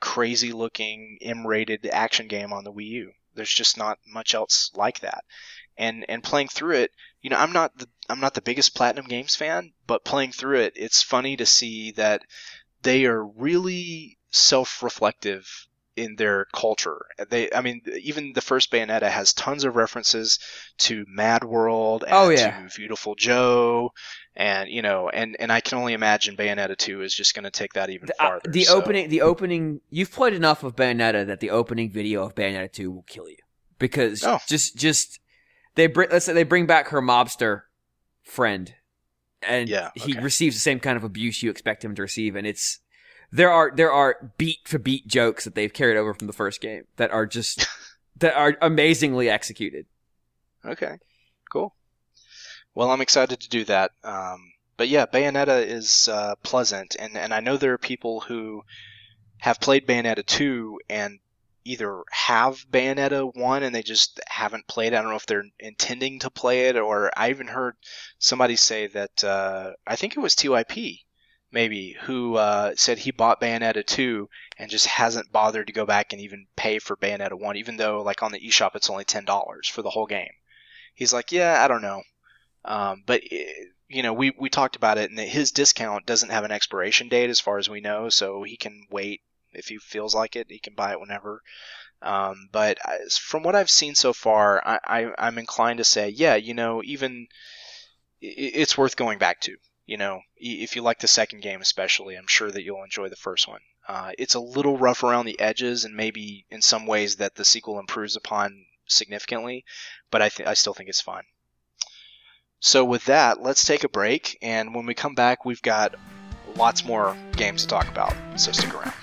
crazy-looking M-rated action game on the Wii U. There's just not much else like that. and playing through it, I'm not the biggest Platinum Games fan, but playing through it, it's funny to see that they are really self-reflective in their culture. Even the first Bayonetta has tons of references to Mad World and to Beautiful Joe, and and I can only imagine Bayonetta 2 is just going to take that even farther. The opening. You've played enough of Bayonetta that the opening video of Bayonetta 2 will kill you, because let's say they bring back her mobster friend, and he receives the same kind of abuse you expect him to receive, and there are beat for beat jokes that they've carried over from the first game that are just that are amazingly executed. Okay, cool. Well, I'm excited to do that. But yeah, Bayonetta is pleasant, and I know there are people who have played Bayonetta 2 and either have Bayonetta 1 and they just haven't played it. I don't know if they're intending to play it, or I even heard somebody say that I think it was TYP maybe, who said he bought Bayonetta 2 and just hasn't bothered to go back and even pay for Bayonetta 1, even though like on the eShop it's only $10 for the whole game. He's like, yeah, I don't know. But we talked about it, and his discount doesn't have an expiration date as far as we know, so he can wait if he feels like it. He can buy it whenever. But from what I've seen so far, I'm inclined to say, yeah, even it's worth going back to. If you like the second game especially, I'm sure that you'll enjoy the first one. It's a little rough around the edges, and maybe in some ways that the sequel improves upon significantly, but I still think it's fun. So with that, let's take a break, and when we come back, we've got lots more games to talk about, so stick around.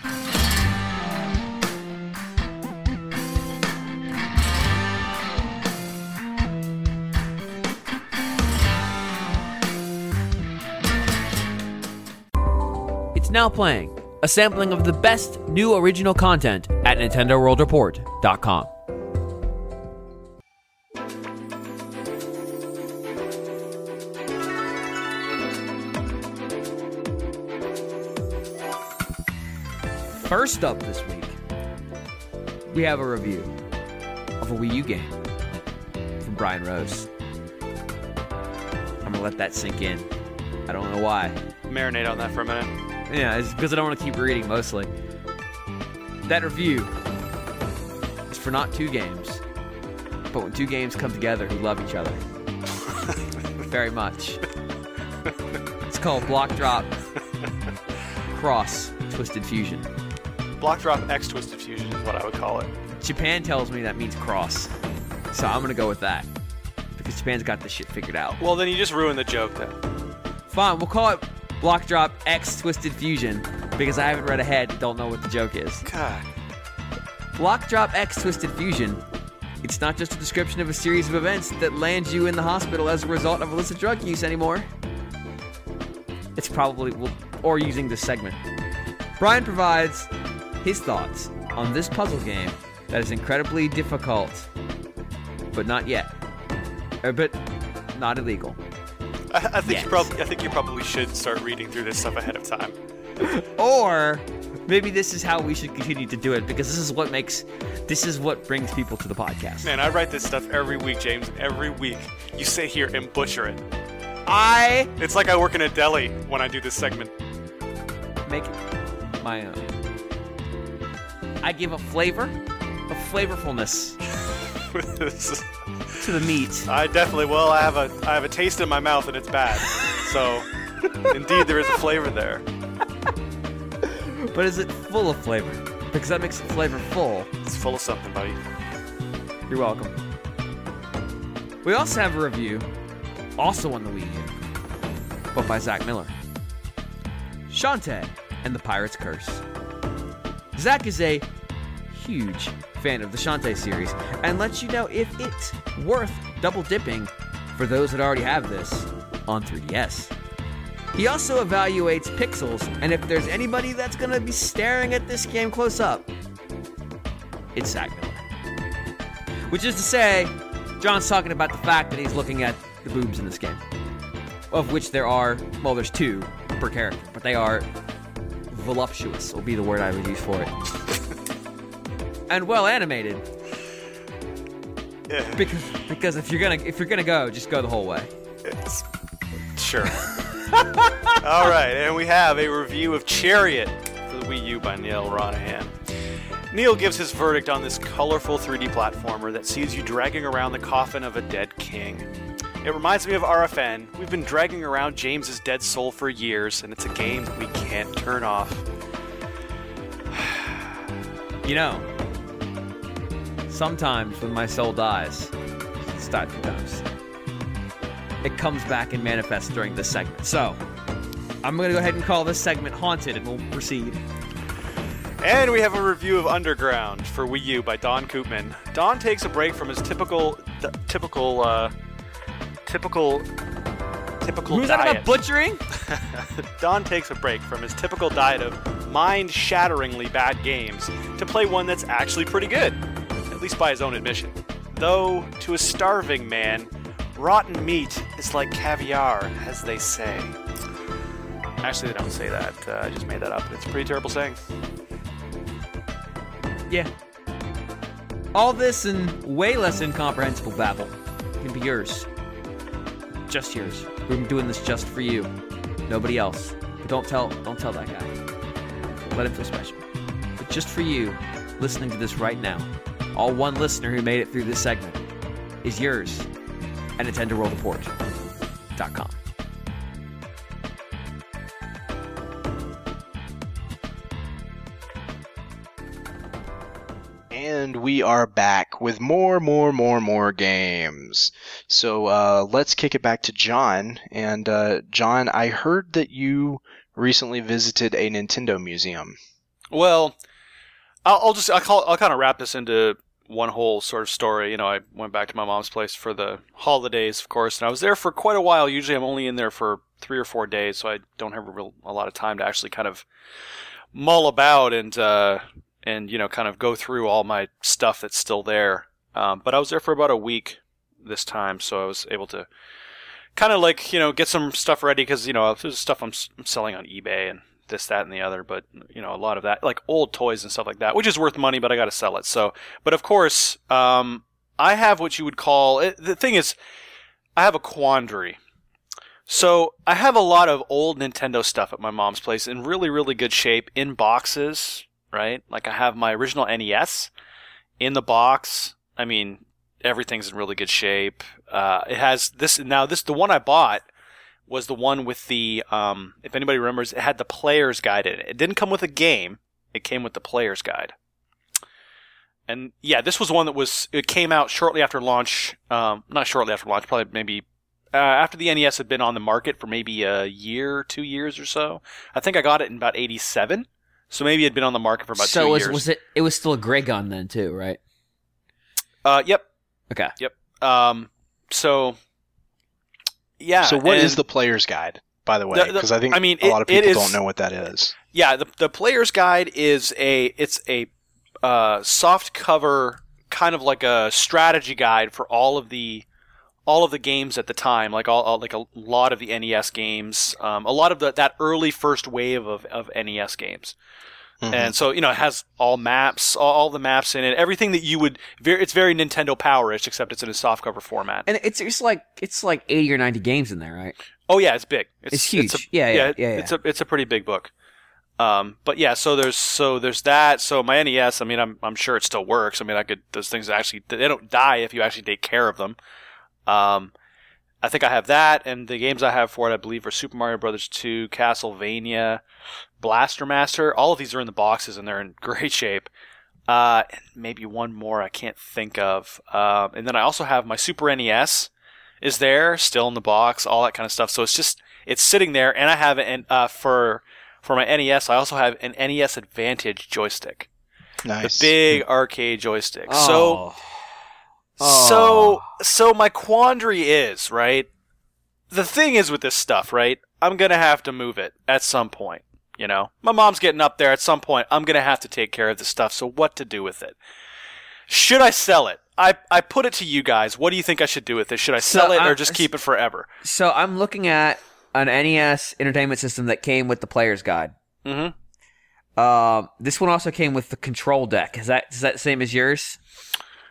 Now playing, a sampling of the best new original content at NintendoWorldReport.com. First up this week, we have a review of a Wii U game from Brian Rose. I'm going to let that sink in. I don't know why. Marinate on that for a minute. Yeah, it's because I don't want to keep reading, mostly. That review is for not two games, but when two games come together who love each other. Very much. It's called Block Drop Cross Twisted Fusion. Block Drop X Twisted Fusion is what I would call it. Japan tells me that means cross, so I'm going to go with that, because Japan's got this shit figured out. Well, then you just ruined the joke, then. Fine, we'll call it Block Drop X Twisted Fusion, because I haven't read ahead and don't know what the joke is. God. Block Drop X Twisted Fusion. It's not just a description of a series of events that land you in the hospital as a result of illicit drug use anymore. It's probably, or using this segment. Brian provides his thoughts on this puzzle game that is incredibly difficult, but not yet. But not illegal. I think you probably should start reading through this stuff ahead of time. Or maybe this is how we should continue to do it, because this is what brings people to the podcast. Man, I write this stuff every week, James. Every week. You sit here and butcher it. It's like I work in a deli when I do this segment. Make it my own. I give a flavor, a flavorfulness to the meat. I definitely will. I have a taste in my mouth and it's bad. So, indeed, there is a flavor there. But is it full of flavor? Because that makes it flavorful. It's full of something, buddy. You're welcome. We also have a review, also on the Wii U, but by Zach Miller. Shantae and the Pirate's Curse. Zach is a huge fan of the Shantae series and lets you know if it's worth double dipping for those that already have this on 3DS. He also evaluates pixels, and if there's anybody that's going to be staring at this game close up, it's Zach Miller. Which is to say, John's talking about the fact that he's looking at the boobs in this game, of which there's two per character, but they are voluptuous, will be the word I would use for it. And well animated. Because if you're gonna go, just go the whole way. Sure. All right, and we have a review of Chariot for the Wii U by Neil Ronahan. Neil gives his verdict on this colorful 3D platformer that sees you dragging around the coffin of a dead king. It reminds me of RFN. We've been dragging around James's dead soul for years, and it's a game that we can't turn off. You know, sometimes when my soul dies, it's died for times, it comes back and manifests during this segment. So, I'm going to go ahead and call this segment Haunted, and we'll proceed. And we have a review of Underground for Wii U by Don Koopman. Don takes a break from his typical Who's that diet. about butchering? Don takes a break from his typical diet of mind-shatteringly bad games to play one that's actually pretty good, at least by his own admission. Though, to a starving man, rotten meat is like caviar, as they say. Actually, they don't say that. I just made that up. It's a pretty terrible saying. Yeah. All this and way less incomprehensible babble can be yours. Just yours. We're doing this just for you. Nobody else. But don't tell that guy. Let him feel special. But just for you, listening to this right now, all one listener who made it through this segment is yours at NintendoWorldReport.com. And we are back with more games. So let's kick it back to John. And John, I heard that you recently visited a Nintendo museum. Well, I'll kind of wrap this into one whole sort of story. You know, I went back to my mom's place for the holidays, of course, and I was there for quite a while. Usually I'm only in there for 3 or 4 days, so I don't have a lot of time to actually kind of mull about and you know, kind of go through all my stuff that's still there. But I was there for about a week this time, so I was able to kind of like, you know, get some stuff ready because, you know, there's stuff I'm selling on eBay and this, that, and the other. But, you know, a lot of that, like old toys and stuff like that, which is worth money, but I got to sell it. So, but of course, I have what you would call, the thing is, I have a quandary. So I have a lot of old Nintendo stuff at my mom's place in really, really good shape in boxes. Right? Like I have my original NES in the box. I mean, everything's in really good shape. It has this, the one I bought was the one with the, if anybody remembers, it had the player's guide in it. It didn't come with a game. It came with the player's guide. And yeah, this was one it came out shortly after launch. Not shortly after launch, probably maybe after the NES had been on the market for maybe a year, 2 years or so. I think I got it in about 1987. So maybe it had been on the market for about 2 years. So it was still a gray gun then too, right? Yep. Okay. Yep. So yeah. So what is the player's guide, by the way? Because I think a lot of people don't know what that is. Yeah, the player's guide is a soft cover, kind of like a strategy guide for all of the games at the time, like like a lot of the NES games, a lot of that early first wave of NES games. Mm-hmm. And so, you know, it has all maps, all the maps in it, everything that you would. It's very Nintendo Power-ish, except it's in a softcover format. And it's like 80 or 90 games in there, right? Oh yeah, it's big. It's huge. Yeah. It's a pretty big book. But yeah, so there's that. So my NES, I mean, I'm sure it still works. I mean, those things actually, they don't die if you actually take care of them. I think I have that, and the games I have for it, I believe, are Super Mario Bros. 2, Castlevania, Blaster Master. All of these are in the boxes, and they're in great shape. And maybe one more I can't think of. And then I also have my Super NES is there, still in the box, all that kind of stuff. So it's sitting there, and I have it for my NES, I also have an NES Advantage joystick. Nice. The big arcade joystick. Oh. So my quandary is, right? The thing is with this stuff, right? I'm going to have to move it at some point, you know? My mom's getting up there at some point. I'm going to have to take care of this stuff, so what to do with it? Should I sell it? I put it to you guys. What do you think I should do with it? Should I sell it or just keep it forever? So I'm looking at an NES Entertainment System that came with the player's guide. Mm-hmm. This one also came with the control deck. Is that the same as yours?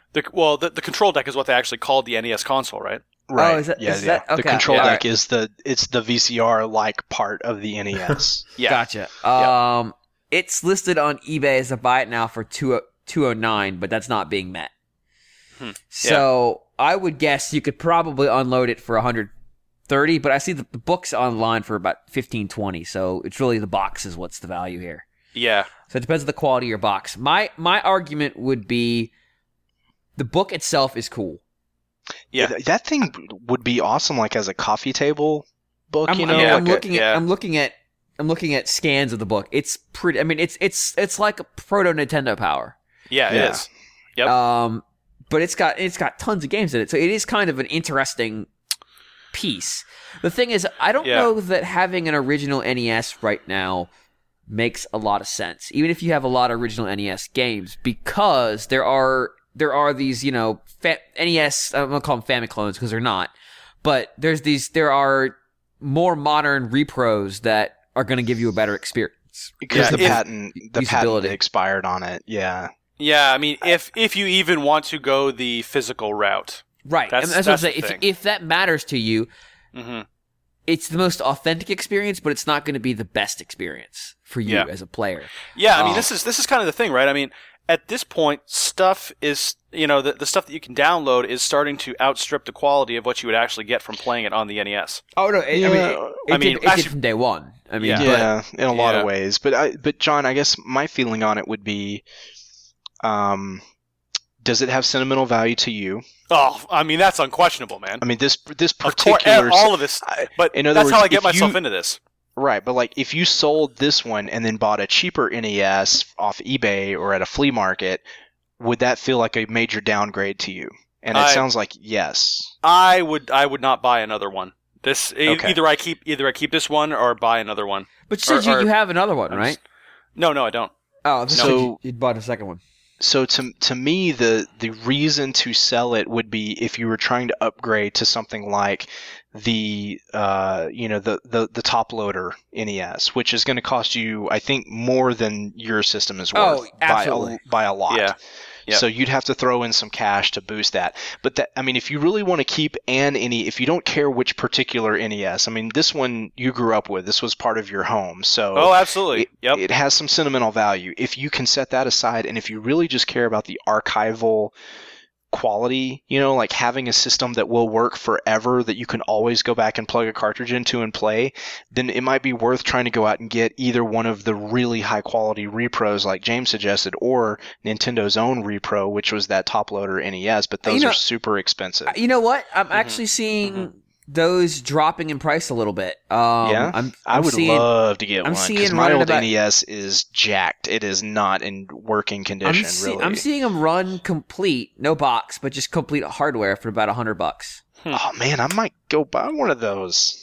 The control deck is what they actually called the NES console, right? Right. Oh, is that, yeah, is yeah. that okay? The control yeah, deck is the VCR like part of the NES. Yeah. Gotcha. It's listed on eBay as a buy it now for $209, but that's not being met. So I would guess you could probably unload it for $130, but I see the book's online for about $15-20. So it's really the box is what's the value here. Yeah. So it depends on the quality of your box. My argument would be the book itself is cool. Yeah. That thing would be awesome, like as a coffee table book. I'm looking at scans of the book. It's pretty. I mean, it's like a proto Nintendo Power. Yeah, it is. Yep. But it's got tons of games in it, so it is kind of an interesting piece. The thing is, I don't know that having an original NES right now makes a lot of sense, even if you have a lot of original NES games, because there are these, NES, I'm going to call them Famicom clones because they're not, but there are more modern repros that are going to give you a better experience. Because the patent expired on it, yeah. Yeah, I mean, if you even want to go the physical route. Right, that's what I'm saying. If that matters to you, it's the most authentic experience, but it's not going to be the best experience for you as a player. Yeah, I mean, this is kind of the thing, right? I mean, at this point, stuff is, the stuff that you can download is starting to outstrip the quality of what you would actually get from playing it on the NES. Oh no, it did from day one. I mean, in a lot of ways. But John, I guess my feeling on it would be, does it have sentimental value to you? Oh, I mean, that's unquestionable, man. I mean, this particular... all of this, but that's how I get myself into this. Right, but like if you sold this one and then bought a cheaper NES off eBay or at a flea market, would that feel like a major downgrade to you? And it sounds like yes. I would not buy another one. Either I keep this one or buy another one. But you said you have another one, right? No, I don't. Oh, so you bought a second one. So to me, the reason to sell it would be if you were trying to upgrade to something like the top loader NES, which is going to cost you, I think, more than your system is worth by a lot. Yeah. Yep. So you'd have to throw in some cash to boost that. But that, I mean, if you really want to keep if you don't care which particular NES, I mean, this one you grew up with, this was part of your home. So absolutely. It has some sentimental value. If you can set that aside, and if you really just care about the archival quality, like having a system that will work forever, that you can always go back and plug a cartridge into and play, then it might be worth trying to go out and get either one of the really high quality repros like James suggested, or Nintendo's own repro, which was that top loader NES, but those are super expensive. You know what? I'm actually seeing those dropping in price a little bit. I would love to get one, because my old NES is jacked. It is not in working condition, really. I'm seeing them run complete, no box, but just complete hardware for about $100. Oh man, I might go buy one of those.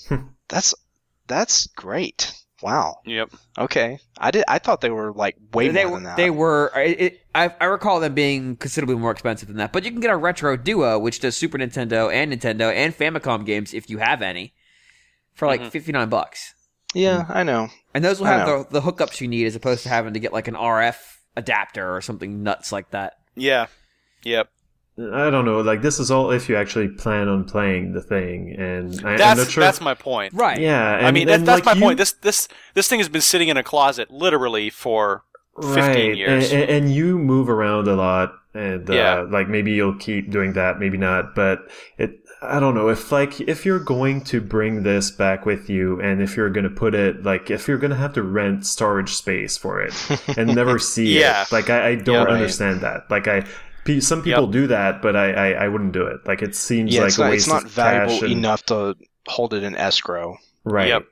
That's great. Wow. Yep. Okay. I thought they were like way more than that. They were. I recall them being considerably more expensive than that. But you can get a Retro Duo, which does Super Nintendo and Famicom games if you have any, for like $59. Yeah, I know. And those will have the hookups you need, as opposed to having to get like an RF adapter or something nuts like that. Yeah. Yep. I don't know. Like, this is all if you actually plan on playing the thing, and that's my point. Right? Yeah. I mean, that's my point. This thing has been sitting in a closet literally for 15 years, and you move around a lot, and like maybe you'll keep doing that, maybe not. But I don't know if you're going to bring this back with you, and if you're going to put it, like, if you're going to have to rent storage space for it and never see it, like I don't understand that. Like some people do that, but I wouldn't do it. Like, it seems like a waste of cash. It's not valuable enough to hold it in escrow. Right. Yep.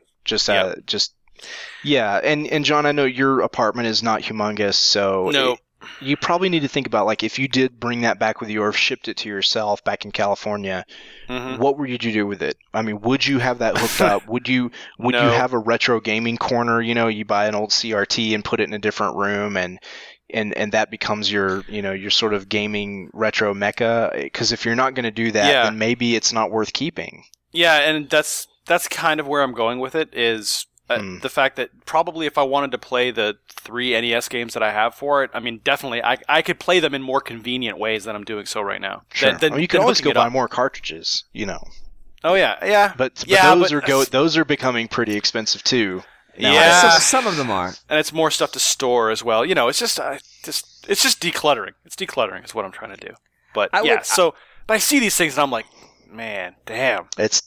And John, I know your apartment is not humongous, so you probably need to think about, like, if you did bring that back with you or shipped it to yourself back in California, what would you do with it? I mean, would you have that hooked up? Would you have a retro gaming corner? You buy an old CRT and put it in a different room, and that becomes your sort of gaming retro mecca. Because if you're not going to do that, then maybe it's not worth keeping. Yeah, and that's kind of where I'm going with it. Is The fact that probably if I wanted to play the 3 NES games that I have for it, I mean, definitely I could play them in more convenient ways than I'm doing so right now. Sure. You can always go buy more cartridges, Oh yeah. But those are becoming pretty expensive too. Yeah, some of them are, and it's more stuff to store as well. It's just decluttering. It's decluttering is what I'm trying to do. But but I see these things and I'm like, man, damn. But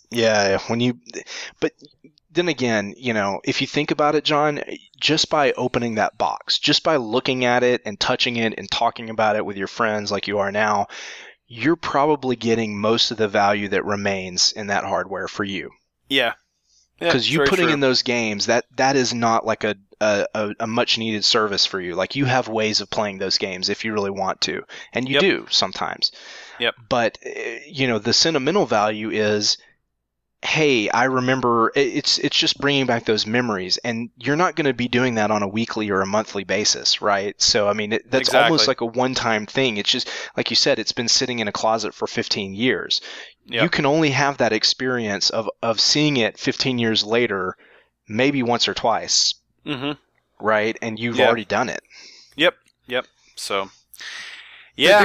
then again, if you think about it, John, just by opening that box, just by looking at it and touching it and talking about it with your friends like you are now, you're probably getting most of the value that remains in that hardware for you. Yeah. Because you putting in those games, that is not like a much needed service for you. Like, you have ways of playing those games if you really want to, and you do sometimes. Yep. But the sentimental value is, hey, I remember. It's just bringing back those memories, and you're not going to be doing that on a weekly or a monthly basis, right? So I mean, that's almost like a one-time thing. It's just like you said, it's been sitting in a closet for 15 years. Yep. You can only have that experience of seeing it 15 years later, maybe once or twice, right? And you've already done it. Yep. So, yeah.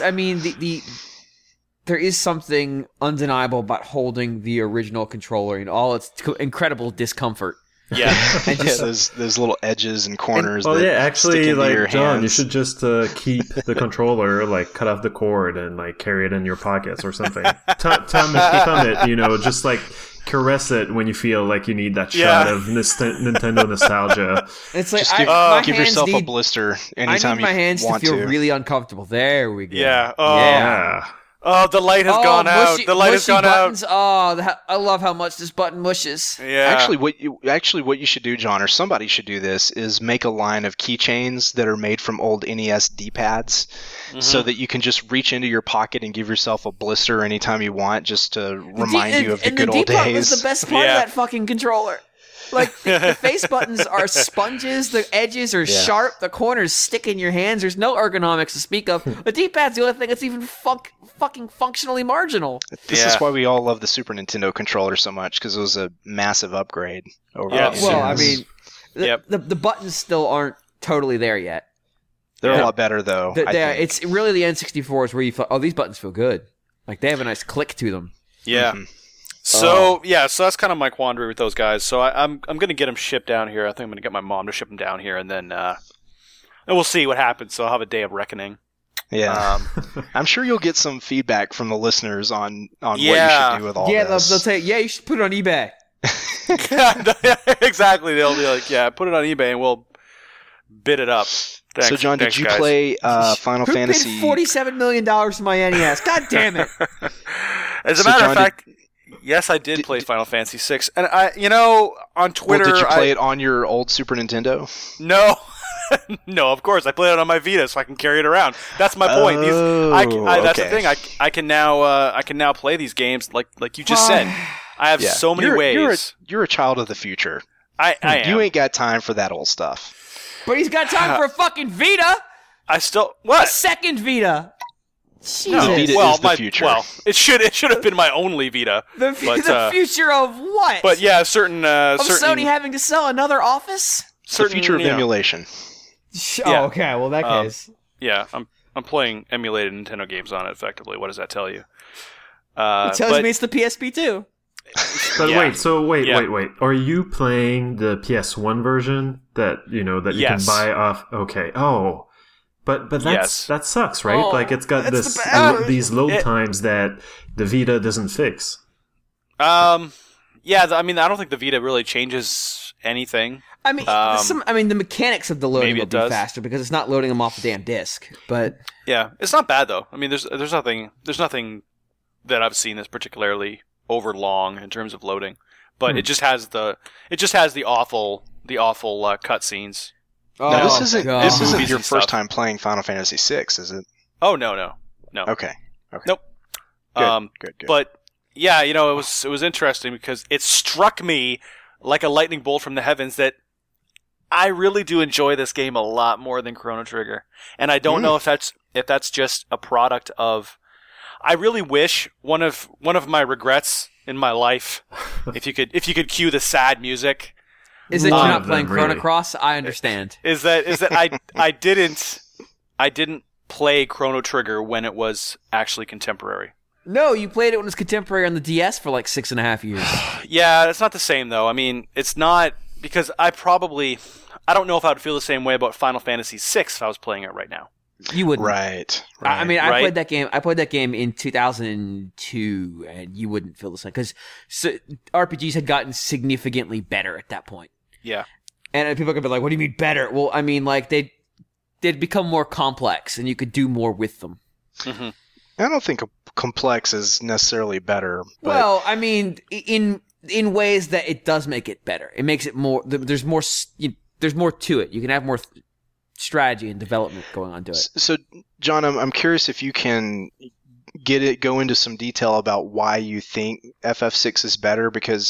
There is something undeniable about holding the original controller and all its incredible discomfort. Yeah, and just those little edges and corners. Actually, like your John, hands. You should just keep the controller, cut off the cord and carry it in your pockets or something. Thumb it, just caress it when you feel like you need that shot of Nintendo nostalgia. It's like give yourself a blister anytime you want to. I need my hands to feel really uncomfortable. There we go. Yeah. Yeah. Oh, the light has gone out. The light has gone buttons. out. Oh, I love how much this button mushes. Yeah. Actually, what you should do, John, or somebody should do this, is make a line of keychains that are made from old NES D-pads, so that you can just reach into your pocket and give yourself a blister anytime you want, just to remind you of the good old days. And the D-pad was the best part of that fucking controller. The face buttons are sponges, the edges are sharp, the corners stick in your hands, there's no ergonomics to speak of. The D-pad's the only thing that's even fucking functionally marginal. This is why we all love the Super Nintendo controller so much, because it was a massive upgrade over the years. Well, I mean, the buttons still aren't totally there yet. They're a lot better, though. It's really the N64 is where you thought, these buttons feel good. They have a nice click to them. Yeah. Mm-hmm. So that's kind of my quandary with those guys. So I'm going to get them shipped down here. I think I'm going to get my mom to ship them down here, and then we'll see what happens. So I'll have a day of reckoning. Yeah, I'm sure you'll get some feedback from the listeners on what you should do with all this. Yeah, they'll say, you should put it on eBay. Exactly. They'll be like, put it on eBay, and we'll bid it up. Thanks, so, John, did you play Final Fantasy? Who paid $47 million for my NES? God damn it! As a matter of fact. Yes, I did play Final Fantasy VI, and on Twitter. Well, did you play it on your old Super Nintendo? No, no, of course I played it on my Vita, so I can carry it around. That's my point. That's the thing. I can now play these games like you just said. I have so many ways. You're a child of the future. I am. You ain't got time for that old stuff. But he's got time for a fucking Vita. A second Vita. No, Vita is the future. Well, it should have been my only Vita. The future of what? But yeah, certain Sony having to sell another Office. The future of emulation. Oh, okay. Well, that case. Yeah, I'm playing emulated Nintendo games on it. Effectively, what does that tell you? It tells me it's the PSP too. But wait. Are you playing the PS1 version that you can buy off? Okay. Oh. But that sucks, right? It's got these load times that the Vita doesn't fix. I don't think the Vita really changes anything. I mean, the mechanics of the loading will be faster because it's not loading them off the damn disc. But yeah, it's not bad though. I mean, there's nothing that I've seen that's particularly over long in terms of loading. But it just has the awful cutscenes. Now, this isn't your first time playing Final Fantasy VI, is it? Oh no. Okay. Nope. Good. But yeah, it was interesting because it struck me like a lightning bolt from the heavens that I really do enjoy this game a lot more than Chrono Trigger, and I don't know if that's just a product of. I really wish one of my regrets in my life, if you could cue the sad music. Is that you're not playing Chrono Cross? I understand. Is that I didn't play Chrono Trigger when it was actually contemporary. No, you played it when it was contemporary on the DS for like 6.5 years. Yeah, it's not the same though. I mean, it's not, because I don't know if I would feel the same way about Final Fantasy VI if I was playing it right now. You wouldn't. Right. I mean, I played that game. I played that game in 2002, and you wouldn't feel the same because RPGs had gotten significantly better at that point. Yeah. And people are gonna be like, "What do you mean better?" Well, I mean, like they'd become more complex, and you could do more with them. Mm-hmm. I don't think complex is necessarily better. But... Well, I mean, in ways that it does make it better. It makes it more. There's more to it. You can have more strategy and development going on to it. So, John, I'm curious if you can go into some detail about why you think FF6 is better, because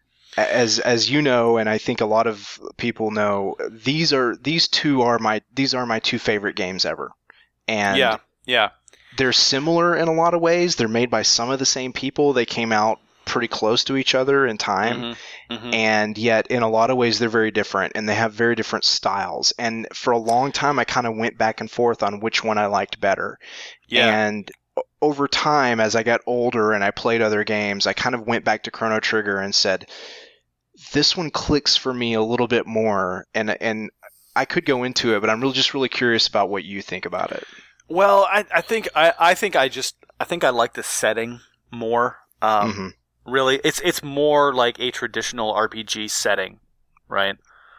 as you know, and I think a lot of people know, these are my two favorite games ever. And yeah. They're similar in a lot of ways. They're made by some of the same people. They came out pretty close to each other in time, and yet in a lot of ways they're very different, and they have very different styles. And for a long time I kind of went back and forth on which one I liked better. And over time, as I got older and I played other games, I kind of went back to Chrono Trigger and said, this one clicks for me a little bit more, and I could go into it, but I'm really curious about what you think about it. Well, I think I like the setting more. Really, it's more like a traditional RPG setting, right?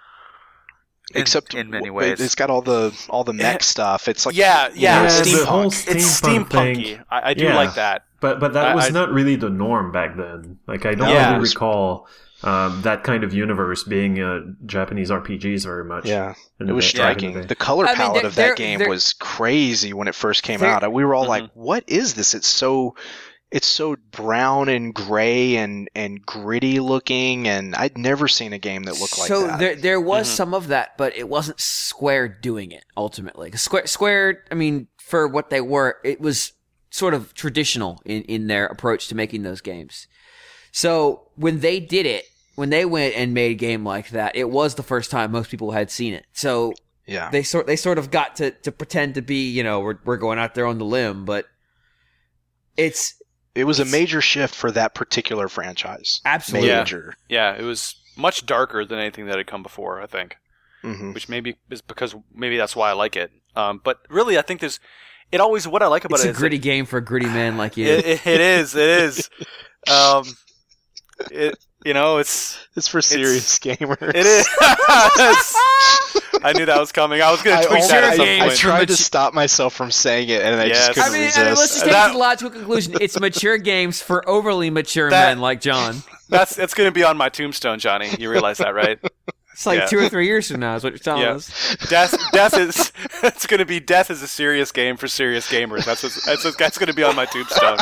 Except in many ways, it's got all the mech stuff. It's like steampunk. It's steampunky. I do like that. But that was not really the norm back then. Like I don't really recall that kind of universe being Japanese RPGs very much. Yeah, it was striking. The color palette of that game was crazy when it first came out. We were all like, "What is this?" It's so brown and gray and gritty looking, and I'd never seen a game that looked like that. So there was some of that, but it wasn't Square doing it ultimately. Square, I mean, for what they were, it was sort of traditional in their approach to making those games. So when they did it, when they went and made a game like that, it was the first time most people had seen it. So yeah, they sort of got to pretend to be, we're going out there on the limb, but it was a major shift for that particular franchise. Absolutely. Major. Yeah, it was much darker than anything that had come before, I think. Which maybe is because maybe that's why I like it. But really, I think what I like about it is it's a gritty game for a gritty man like you. It is. It's for serious gamers. It is. I knew that was coming. I was going to tweet that at some point. I tried to stop myself from saying it, and I just couldn't resist. I mean, let's just take it to the logical conclusion. It's mature games for overly mature men like John. It's going to be on my tombstone, Johnny. You realize that, right? It's like 2 or 3 years from now is what you're telling us. It's going to be Death is a serious game for serious gamers. That's going to be on my tombstone.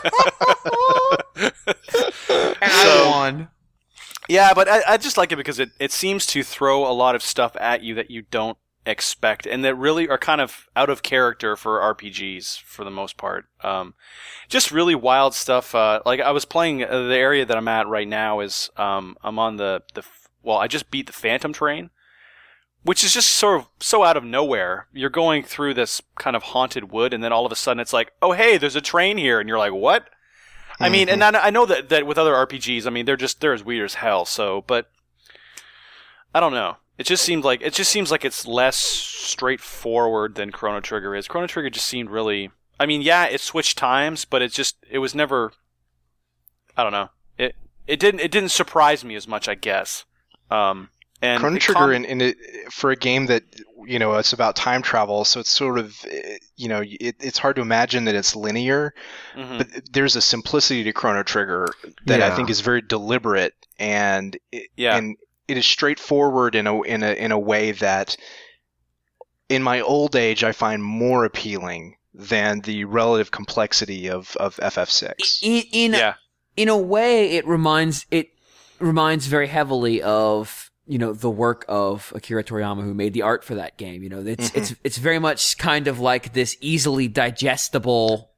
And I won. Yeah, but I just like it because it seems to throw a lot of stuff at you that you don't expect, and that really are kind of out of character for RPGs for the most part. Just really wild stuff. Like I was playing the area that I'm at right now is I'm on I just beat the Phantom Train, which is just sort of so out of nowhere. You're going through this kind of haunted wood, and then all of a sudden it's like, oh hey, there's a train here, and you're like, what? I mean, and I know that with other RPGs, I mean, they're as weird as hell. So, but I don't know. It just seems like it's less straightforward than Chrono Trigger is. Chrono Trigger just seemed really. I mean, yeah, it switched times, but it was never. I don't know. It didn't surprise me as much, I guess. And Chrono Trigger for a game that it's about time travel, so it's sort of it's hard to imagine that it's linear, but there's a simplicity to Chrono Trigger that I think is very deliberate, and it is straightforward in a way that in my old age I find more appealing than the relative complexity of FF6. In a way, it reminds very heavily of the work of Akira Toriyama, who made the art for that game. It's very much kind of like this easily digestible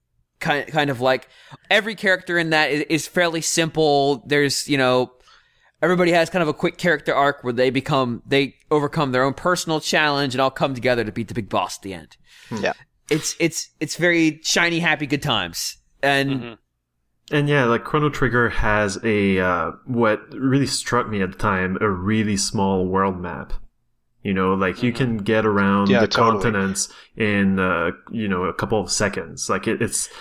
kind of like every character in that is fairly simple. There's everybody has kind of a quick character arc where they overcome their own personal challenge and all come together to beat the big boss at the end. Yeah. It's very shiny, happy, good times. And And yeah, like Chrono Trigger has a what really struck me at the time, a really small world map. You know, like you can get around the continents in a couple of seconds. Like it's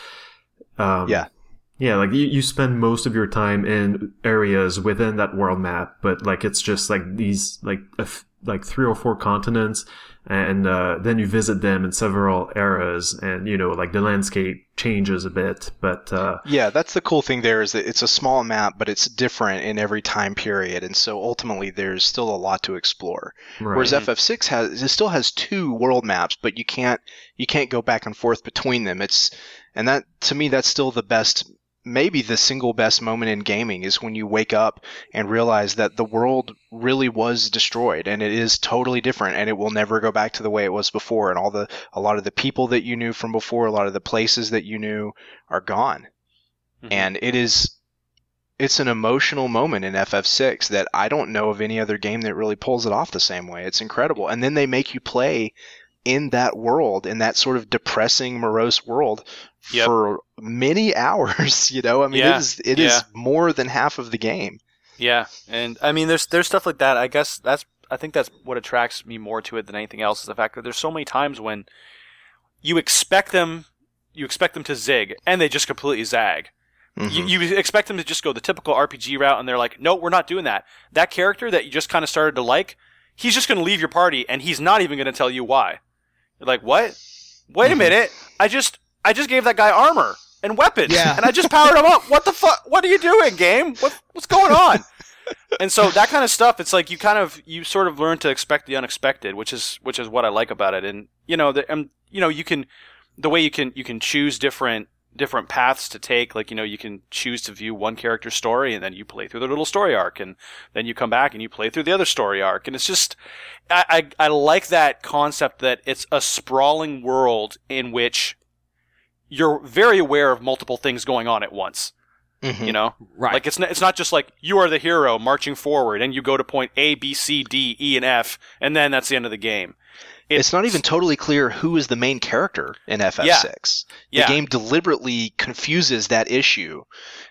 like you spend most of your time in areas within that world map, but like it's just like these like 3 or 4 continents, and then you visit them in several eras, and like the landscape changes a bit. But that's the cool thing there, is that it's a small map, but it's different in every time period, and so ultimately there's still a lot to explore. Right. Whereas FF6 still has 2 world maps, but you can't go back and forth between them. And that, to me, that's still the best. Maybe the single best moment in gaming is when you wake up and realize that the world really was destroyed, and it is totally different, and it will never go back to the way it was before, and a lot of the people that you knew from before, a lot of the places that you knew are gone. Mm-hmm. And it's an emotional moment in FF6 that I don't know of any other game that really pulls it off the same way. It's incredible. And then they make you play in that world, in that sort of depressing, morose world, for many hours. It is more than half of the game. Yeah, and I mean, there's stuff like that. I think that's what attracts me more to it than anything else, is the fact that there's so many times when you expect them to zig, and they just completely zag. Mm-hmm. You expect them to just go the typical RPG route, and they're like, no, we're not doing that. That character that you just kind of started to like, he's just going to leave your party, and he's not even going to tell you why. You're like, what? Wait a minute. I just gave that guy armor and weapons, and I just powered him up. What the fuck? What are you doing, game? What's going on? And so that kind of stuff, it's like you sort of learn to expect the unexpected, which is what I like about it. And you can choose different paths to take. Like, you can choose to view one character's story, and then you play through their little story arc, and then you come back and you play through the other story arc. And it's just, I like that concept that it's a sprawling world in which you're very aware of multiple things going on at once. Mm-hmm. Right? Like it's not just like you are the hero marching forward, and you go to point A, B, C, D, E, and F, and then that's the end of the game. It's not even totally clear who is the main character in FF6. The game deliberately confuses that issue,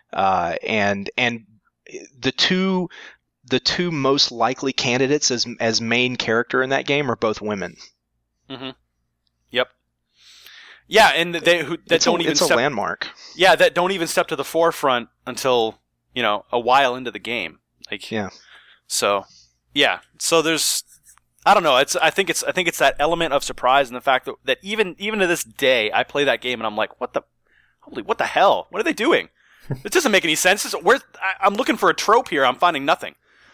and the two most likely candidates as main character in that game are both women. Mm-hmm. Yep. Yeah, and it's a landmark. Yeah, that don't even step to the forefront until a while into the game. So there's. I don't know. I think it's that element of surprise, and the fact that even to this day, I play that game and I'm like, what the hell? What are they doing? This doesn't make any sense. I'm looking for a trope here. I'm finding nothing.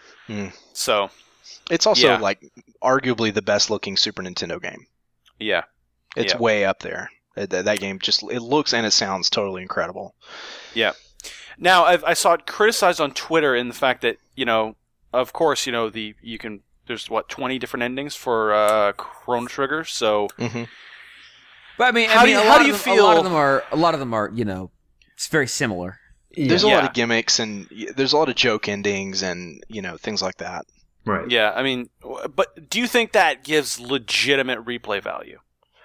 So it's also like arguably the best looking Super Nintendo game. Yeah, it's way up there. That game it looks and it sounds totally incredible. Yeah. Now I saw it criticized on Twitter in the fact that of course there's 20 different endings for Chrono Trigger. So, but I mean, how do you feel? A lot of them are it's very similar. There's a lot of gimmicks, and there's a lot of joke endings, and things like that. Right. Yeah. I mean, but do you think that gives legitimate replay value?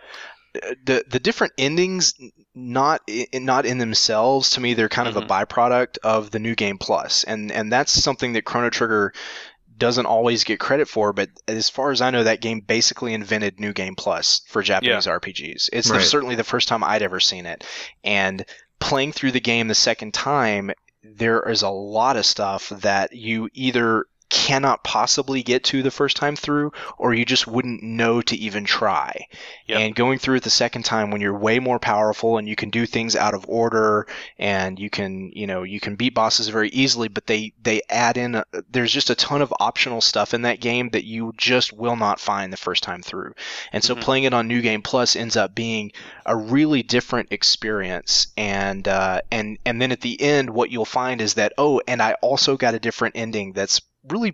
The different endings, not in themselves. To me, they're kind of a byproduct of the New Game Plus, and that's something that Chrono Trigger doesn't always get credit for, but as far as I know, that game basically invented New Game Plus for Japanese RPGs. It's certainly the first time I'd ever seen it. And playing through the game the second time, there is a lot of stuff that you either cannot possibly get to the first time through, or you just wouldn't know to even try. Yep. And going through it the second time, when you're way more powerful and you can do things out of order, and you can beat bosses very easily, but they add in there's just a ton of optional stuff in that game that you just will not find the first time through. And so playing it on New Game Plus ends up being a really different experience. And then at the end, what you'll find is that, and I also got a different ending that's really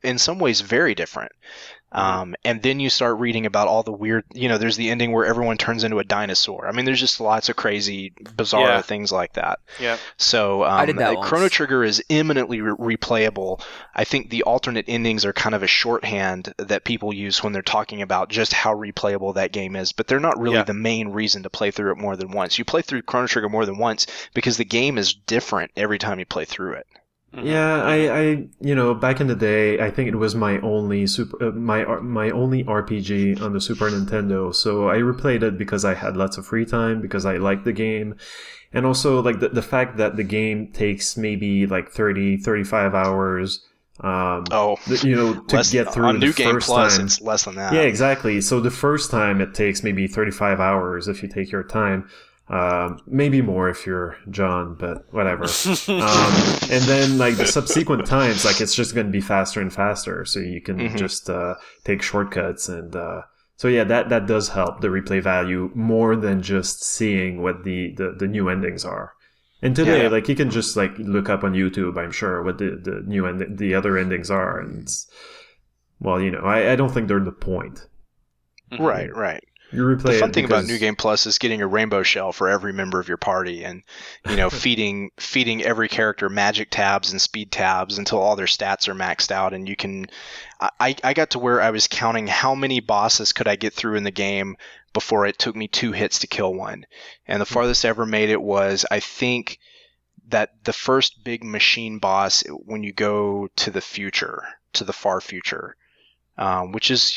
in some ways very different. And then you start reading about all the weird, there's the ending where everyone turns into a dinosaur. I mean, there's just lots of crazy, bizarre things like that. Yeah. So I did that once. Chrono Trigger is eminently replayable. I think the alternate endings are kind of a shorthand that people use when they're talking about just how replayable that game is, but they're not really the main reason to play through it more than once. You play through Chrono Trigger more than once because the game is different every time you play through it. Yeah, I back in the day, I think it was my only my only RPG on the Super Nintendo. So I replayed it because I had lots of free time, because I liked the game. And also like the fact that the game takes maybe like 35 hours to get through on the New Game first Plus, time. it's less than that. Yeah, exactly. So the first time it takes maybe 35 hours if you take your time. Maybe more if you're John, but whatever. And then like the subsequent times, like it's just going to be faster and faster, so you can just take shortcuts, and so yeah, that does help the replay value more than just seeing what the new endings are. And today, like you can just like look up on YouTube, I'm sure, what the new the other endings are, and it's, well, I don't think they're the point. Right. You replay the fun thing about New Game Plus is getting a rainbow shell for every member of your party, and feeding every character magic tabs and speed tabs until all their stats are maxed out. And you can, I got to where I was counting how many bosses could I get through in the game before it took me 2 hits to kill one. And the farthest I ever made it was, I think, that the first big machine boss when you go to the future, to the far future, which is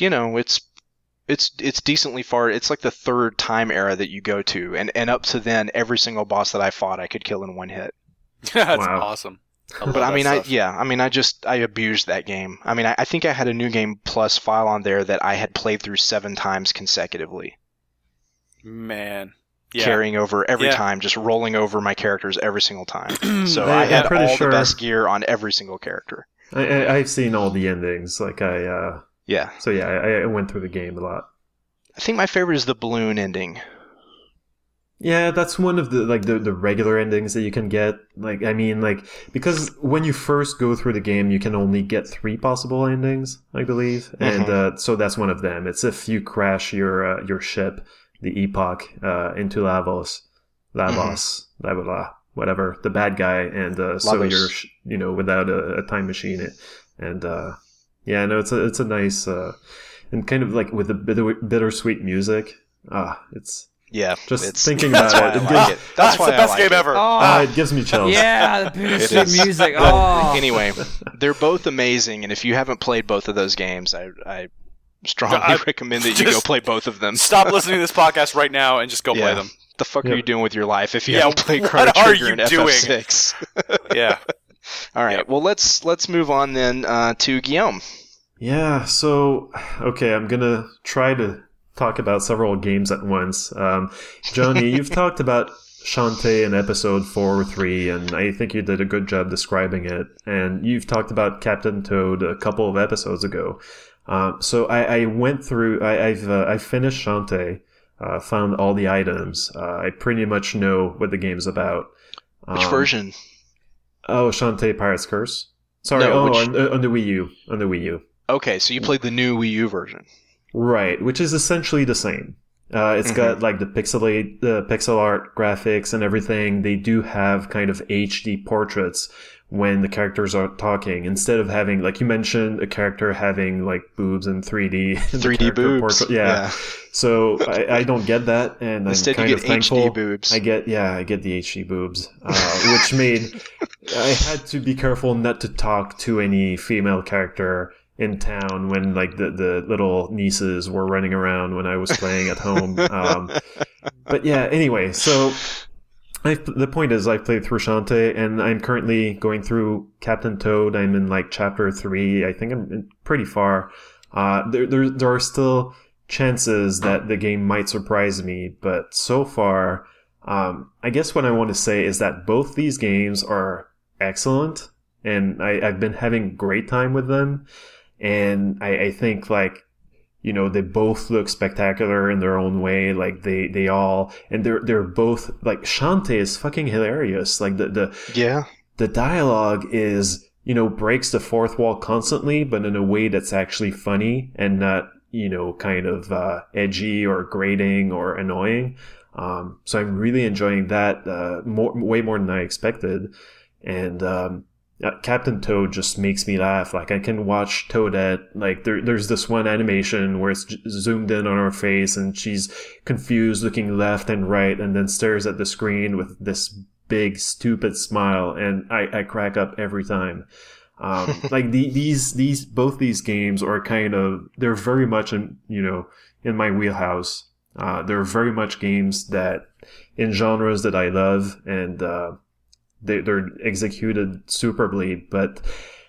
it's decently far. It's like the third time era that you go to, and up to then, every single boss that I fought, I could kill in 1 hit. That's awesome. But I mean, I abused that game. I mean, I think I had a New Game Plus file on there that I had played through 7 times consecutively. Man. Carrying over every time, just rolling over my characters every single time. So I had all the best gear on every single character. I've seen all the endings. Like Yeah. So yeah, I went through the game a lot. I think my favorite is the balloon ending. Yeah, that's one of the regular endings that you can get. Like, I mean, like, because when you first go through the game, you can only get 3 possible endings, I believe, and so that's one of them. It's if you crash your ship, the Epoch, into Lavos, whatever, the bad guy, and so you're without a time machine, and yeah, no, it's a nice and kind of like with the bittersweet music. It's thinking about it. That's why the best game ever. It gives me chills. Yeah, the bittersweet music. Oh. Anyway, they're both amazing, and if you haven't played both of those games, I strongly recommend that you go play both of them. Stop listening to this podcast right now and just go play them. The fuck are you doing with your life if you haven't played Chrono Trigger and FF6? Yeah. All right. Well, let's move on then to Guillaume. Yeah. So, okay, I'm gonna try to talk about several games at once. Johnny, you've talked about Shantae in episode 4 or 3, and I think you did a good job describing it. And you've talked about Captain Toad a couple of episodes ago. So I went through. I finished Shantae. Found all the items. I pretty much know what the game's about. Which version? Oh, Shantae Pirate's Curse. Sorry, on the Wii U. On the Wii U. Okay, so you played the new Wii U version. Right, which is essentially the same. It's got like the pixel art graphics and everything. They do have kind of HD portraits when the characters are talking, instead of having, like you mentioned, a character having like boobs in 3D. 3D boobs. Yeah. So I don't get that, and instead I'm kind you of get thankful. HD boobs. I get the HD boobs, which made I had to be careful not to talk to any female character in town when like the little nieces were running around when I was playing at home. But yeah, anyway, so the point is I played through Shantae, and I'm currently going through Captain Toad. I'm in like chapter 3. I think I'm pretty far. There are still chances that the game might surprise me, but so far, I guess what I want to say is that both these games are excellent, and I've been having a great time with them. And I think, like, you know, they both look spectacular in their own way. Like they all, and they're both, like, Shantae is fucking hilarious. Like the dialogue is breaks the fourth wall constantly, but in a way that's actually funny and not, kind of edgy or grating or annoying. So I'm really enjoying that way more than I expected. And Captain Toad just makes me laugh. Like, I can watch Toadette. Like, there's this one animation where it's zoomed in on her face and she's confused, looking left and right, and then stares at the screen with this big, stupid smile, and I crack up every time. Like, both these games are they're very much in my wheelhouse. They're very much games that in genres that I love, and they're executed superbly. But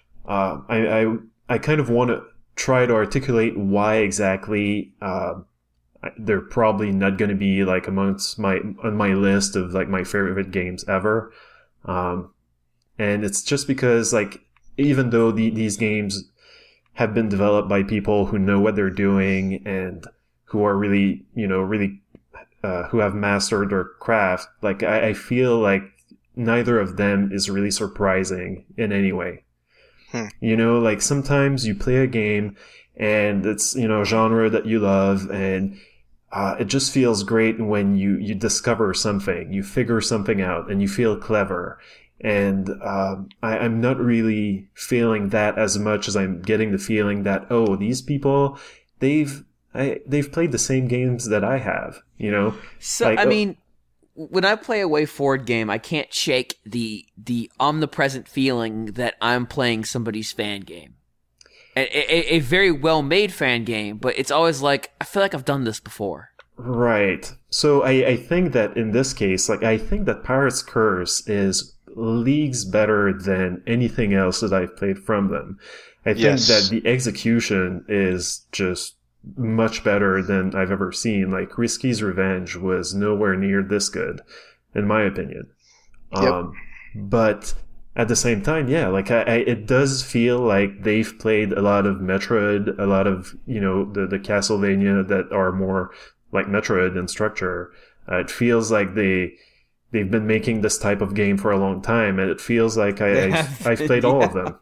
I kind of want to try to articulate why exactly they're probably not going to be like on my list of like my favorite games ever. And it's just because, like, even though these games have been developed by people who know what they're doing and who are really, who have mastered their craft, like, I feel like neither of them is really surprising in any way. Like, sometimes you play a game and it's, a genre that you love, and it just feels great when you discover something, you figure something out, and you feel clever. And I'm not really feeling that as much as I'm getting the feeling that, oh, these people, they've played the same games that I have, So, like, I mean, when I play a WayForward game, I can't shake the omnipresent feeling that I'm playing somebody's fan game. A very well-made fan game, but it's always like, I feel like I've done this before. Right. So I think that in this case, like, I think that Pirate's Curse is leagues better than anything else that I've played from them. I think that the execution is just much better than I've ever seen. Like, Risky's Revenge was nowhere near this good, in my opinion. But at the same time, yeah, like, it does feel like they've played a lot of Metroid, a lot of, the Castlevania that are more like Metroid in structure. It feels like they've been making this type of game for a long time, and it feels like I've played all of them,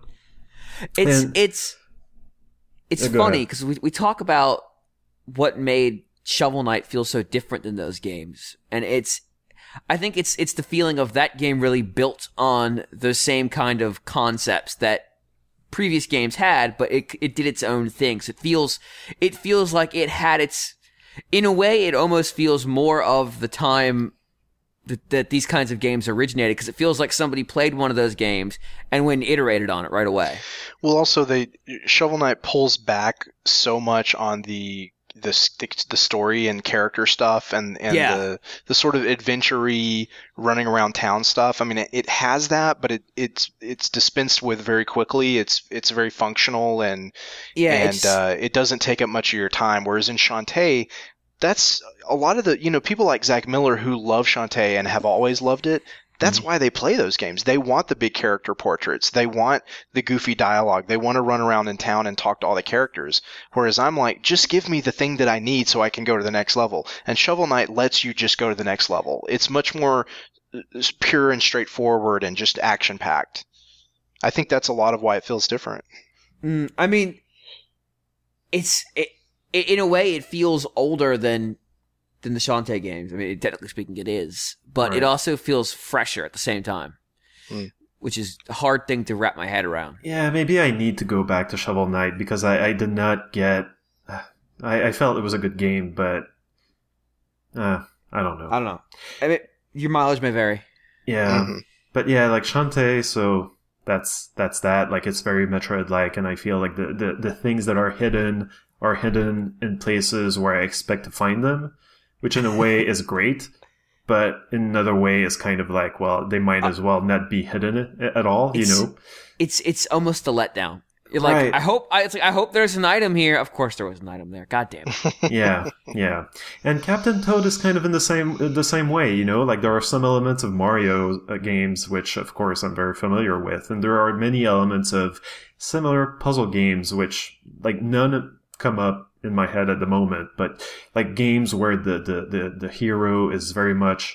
It's funny because we talk about what made Shovel Knight feel so different than those games, and I think it's the feeling of that game really built on those same kind of concepts that previous games had, but it did its own thing. So it feels like it had its, in a way, it almost feels more of the time that these kinds of games originated, because it feels like somebody played one of those games and went and iterated on it right away. Well, also Shovel Knight pulls back so much on the story and character stuff and the sort of adventure-y running around town stuff. I mean, it has that, but it's dispensed with very quickly. It's very functional and it doesn't take up much of your time. Whereas in Shantae, that's a lot of the, people like Zach Miller who love Shantae and have always loved it. That's why they play those games. They want the big character portraits. They want the goofy dialogue. They want to run around in town and talk to all the characters. Whereas I'm like, just give me the thing that I need so I can go to the next level. And Shovel Knight lets you just go to the next level. It's much more pure and straightforward and just action-packed. I think that's a lot of why it feels different. I mean, in a way, it feels older than the Shantae games. I mean, technically speaking, it is. But It also feels fresher at the same time, which is a hard thing to wrap my head around. Yeah, maybe I need to go back to Shovel Knight because I did not get... I felt it was a good game, but... I don't know. I mean, your mileage may vary. Yeah. But yeah, like Shantae, so that's that. Like, it's very Metroid-like, and I feel like the things that are hidden in places where I expect to find them, which in a way is great, but in another way is kind of like, well, they might as well not be hidden at all, It's almost a letdown. You're like, right. I hope there's an item here. Of course there was an item there. God damn it. Yeah. And Captain Toad is kind of in the same way, like there are some elements of Mario games, which of course I'm very familiar with, and there are many elements of similar puzzle games, which like none come up in my head at the moment, but like games where the hero is very much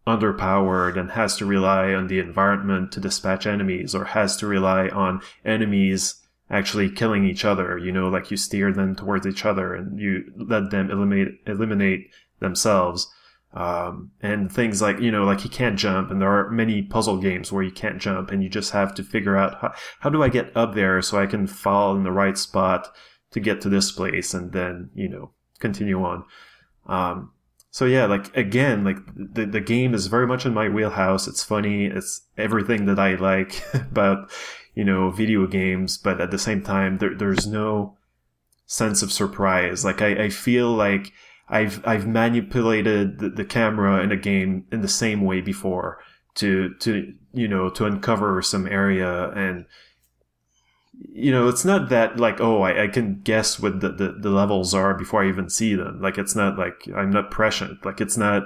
underpowered and has to rely on the environment to dispatch enemies, or has to rely on enemies actually killing each other. Like you steer them towards each other and you let them eliminate themselves. And things like, like you can't jump, and there are many puzzle games where you can't jump, and you just have to figure out how do I get up there so I can fall in the right spot to get to this place, and then, continue on. So yeah, like again, like the game is very much in my wheelhouse. It's funny. It's everything that I like about, video games, but at the same time, there's no sense of surprise. Like I feel like I've manipulated the camera in a game in the same way before to uncover some area. And it's not that like, oh, I can guess what the levels are before I even see them. Like, it's not like I'm not prescient. Like, it's not,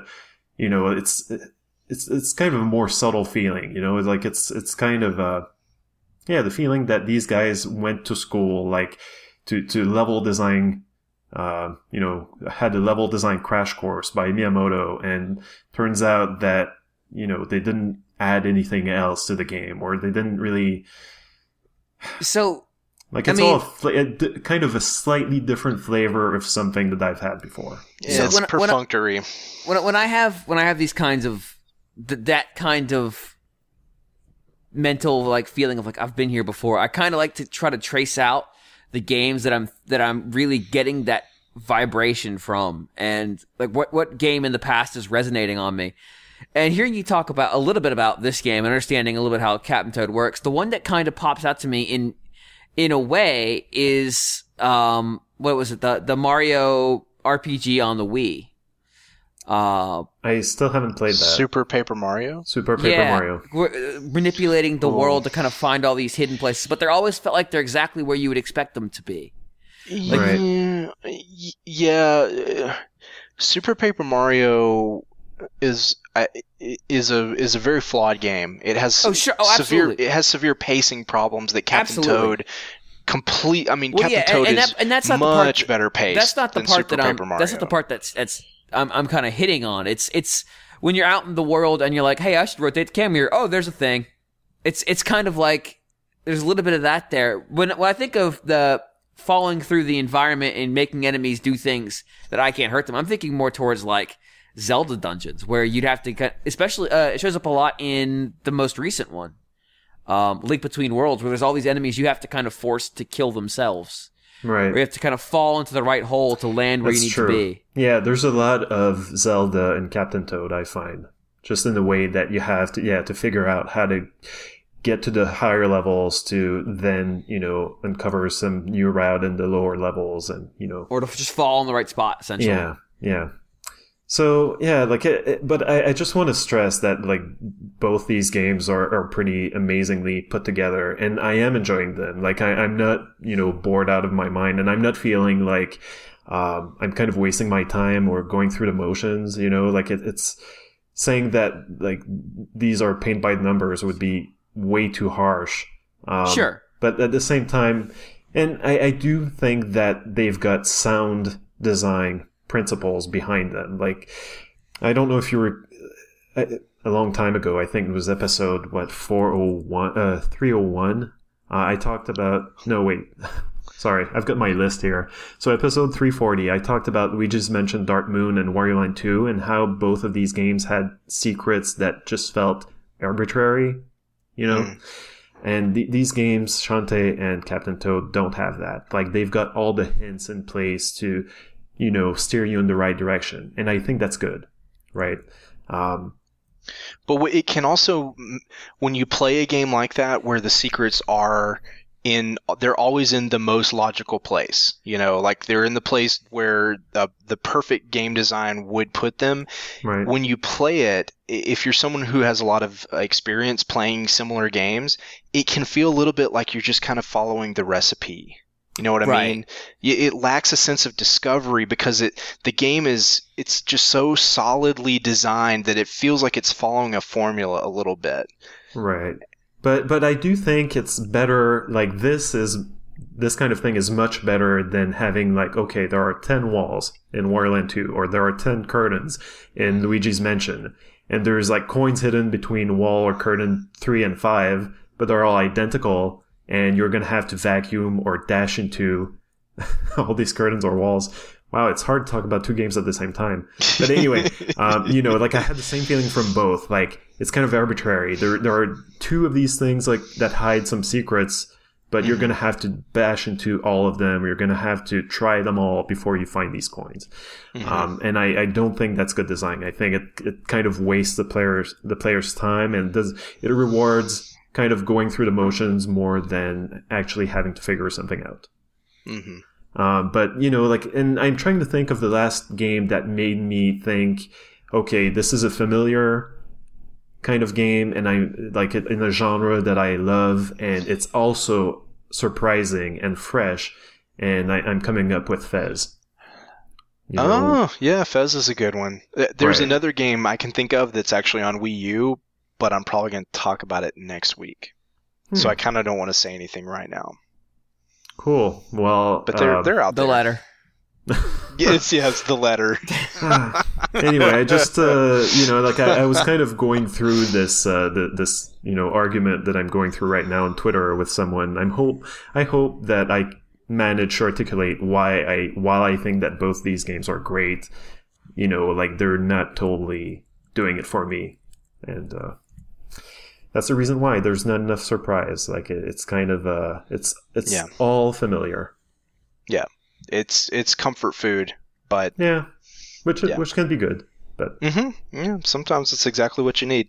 it's kind of a more subtle feeling, like it's kind of the feeling that these guys went to school, like to level design, had a level design crash course by Miyamoto, and turns out that, they didn't add anything else to the game, or they didn't really. So, like, it's all kind of a slightly different flavor of something that I've had before. Yeah, it's perfunctory. When I have these kinds of that kind of mental like feeling of like I've been here before, I kind of like to try to trace out the games that I'm really getting that vibration from, and like what game in the past is resonating on me. And hearing you talk about a little bit about this game and understanding a little bit how Captain Toad works, the one that kind of pops out to me in a way is what was it, the Mario RPG on the Wii. I still haven't played that. Super Paper Mario? Super Paper Mario. Manipulating the world to kind of find all these hidden places, but they're always felt like they're exactly where you would expect them to be. Like, yeah. Super Paper Mario is a very flawed game. It has severe pacing problems that Captain Toad Captain Toad is much better paced. That's not the part that's not the part that's I'm kind of hitting on. It's when you're out in the world and you're like, hey, I should rotate the camera here. Oh, there's a thing. It's kind of like there's a little bit of that there. When I think of the falling through the environment and making enemies do things that I can't hurt them, I'm thinking more towards like Zelda dungeons, where you'd have to, especially it shows up a lot in the most recent one, Link Between Worlds, where there's all these enemies you have to kind of force to kill themselves. Right. Where you have to kind of fall into the right hole to land where you need to be. Yeah, there's a lot of Zelda in Captain Toad, I find. Just in the way that you have to figure out how to get to the higher levels to then, uncover some new route in the lower levels and, Or to just fall in the right spot, essentially. Yeah. So, yeah, but I just want to stress that, like, both these games are pretty amazingly put together, and I am enjoying them. Like, I'm not, bored out of my mind, and I'm not feeling like I'm kind of wasting my time or going through the motions, like, it's saying that, like, these are paint by numbers would be way too harsh. Sure. But at the same time, and I do think that they've got sound design principles behind them. Like, I don't know if you were a long time ago, I think it was episode 301, I talked about sorry, I've got my list here. So episode 340, I talked about Luigi's Mansion Dark Moon and Wario Land 2 and how both of these games had secrets that just felt arbitrary, And these games, Shantae and Captain Toad, don't have that. Like, they've got all the hints in place to steer you in the right direction. And I think that's good, right? But it can also, when you play a game like that where the secrets they're always in the most logical place, like they're in the place where the perfect game design would put them. Right. When you play it, if you're someone who has a lot of experience playing similar games, it can feel a little bit like you're just kind of following the recipe. You know what I mean? It lacks a sense of discovery because the game it's just so solidly designed that it feels like it's following a formula a little bit. Right. But I do think it's better, like, this kind of thing is much better than having, like, okay, there are 10 walls in Wario Land 2, or there are 10 curtains in Luigi's Mansion, and there's like coins hidden between wall or curtain 3 and 5, but they're all identical, and you're going to have to vacuum or dash into all these curtains or walls. Wow, it's hard to talk about 2 games at the same time. But anyway, like I had the same feeling from both. Like, it's kind of arbitrary. There are 2 of these things like that hide some secrets, but you're going to have to bash into all of them. You're going to have to try them all before you find these coins. And I don't think that's good design. I think it kind of wastes the player's time, and it rewards kind of going through the motions more than actually having to figure something out. But and I'm trying to think of the last game that made me think, okay, this is a familiar kind of game, and I like it in a genre that I love, and it's also surprising and fresh, and I'm coming up with Fez. Oh, yeah, Fez is a good one. There's another game I can think of that's actually on Wii U, but I'm probably going to talk about it next week. So I kind of don't want to say anything right now. Cool. Well, but they're out there. The letter. Yes, the letter. Anyway, I just I was kind of going through this argument that I'm going through right now on Twitter with someone. I hope that I manage to articulate while I think that both these games are great, they're not totally doing it for me, and that's the reason why there's not enough surprise. Like, it's kind of it's all familiar. Yeah. It's comfort food, but which can be good, but sometimes it's exactly what you need.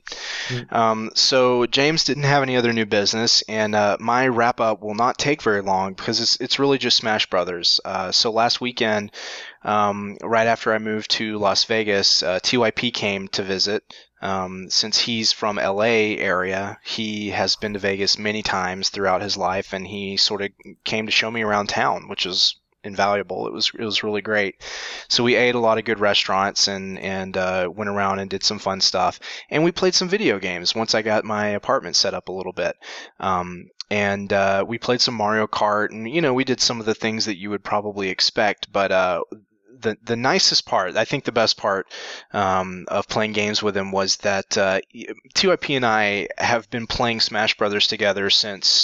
So James didn't have any other new business, and my wrap up will not take very long because it's really just Smash Brothers. So last weekend, right after I moved to Las Vegas, TYP came to visit. Since he's from LA area, he has been to Vegas many times throughout his life, and he sort of came to show me around town, which is invaluable. It was really great. So we ate a lot of good restaurants and went around and did some fun stuff. And we played some video games once I got my apartment set up a little bit. And we played some Mario Kart, and we did some of the things that you would probably expect. But the nicest part, I think the best part of playing games with him was that TYP and I have been playing Smash Brothers together since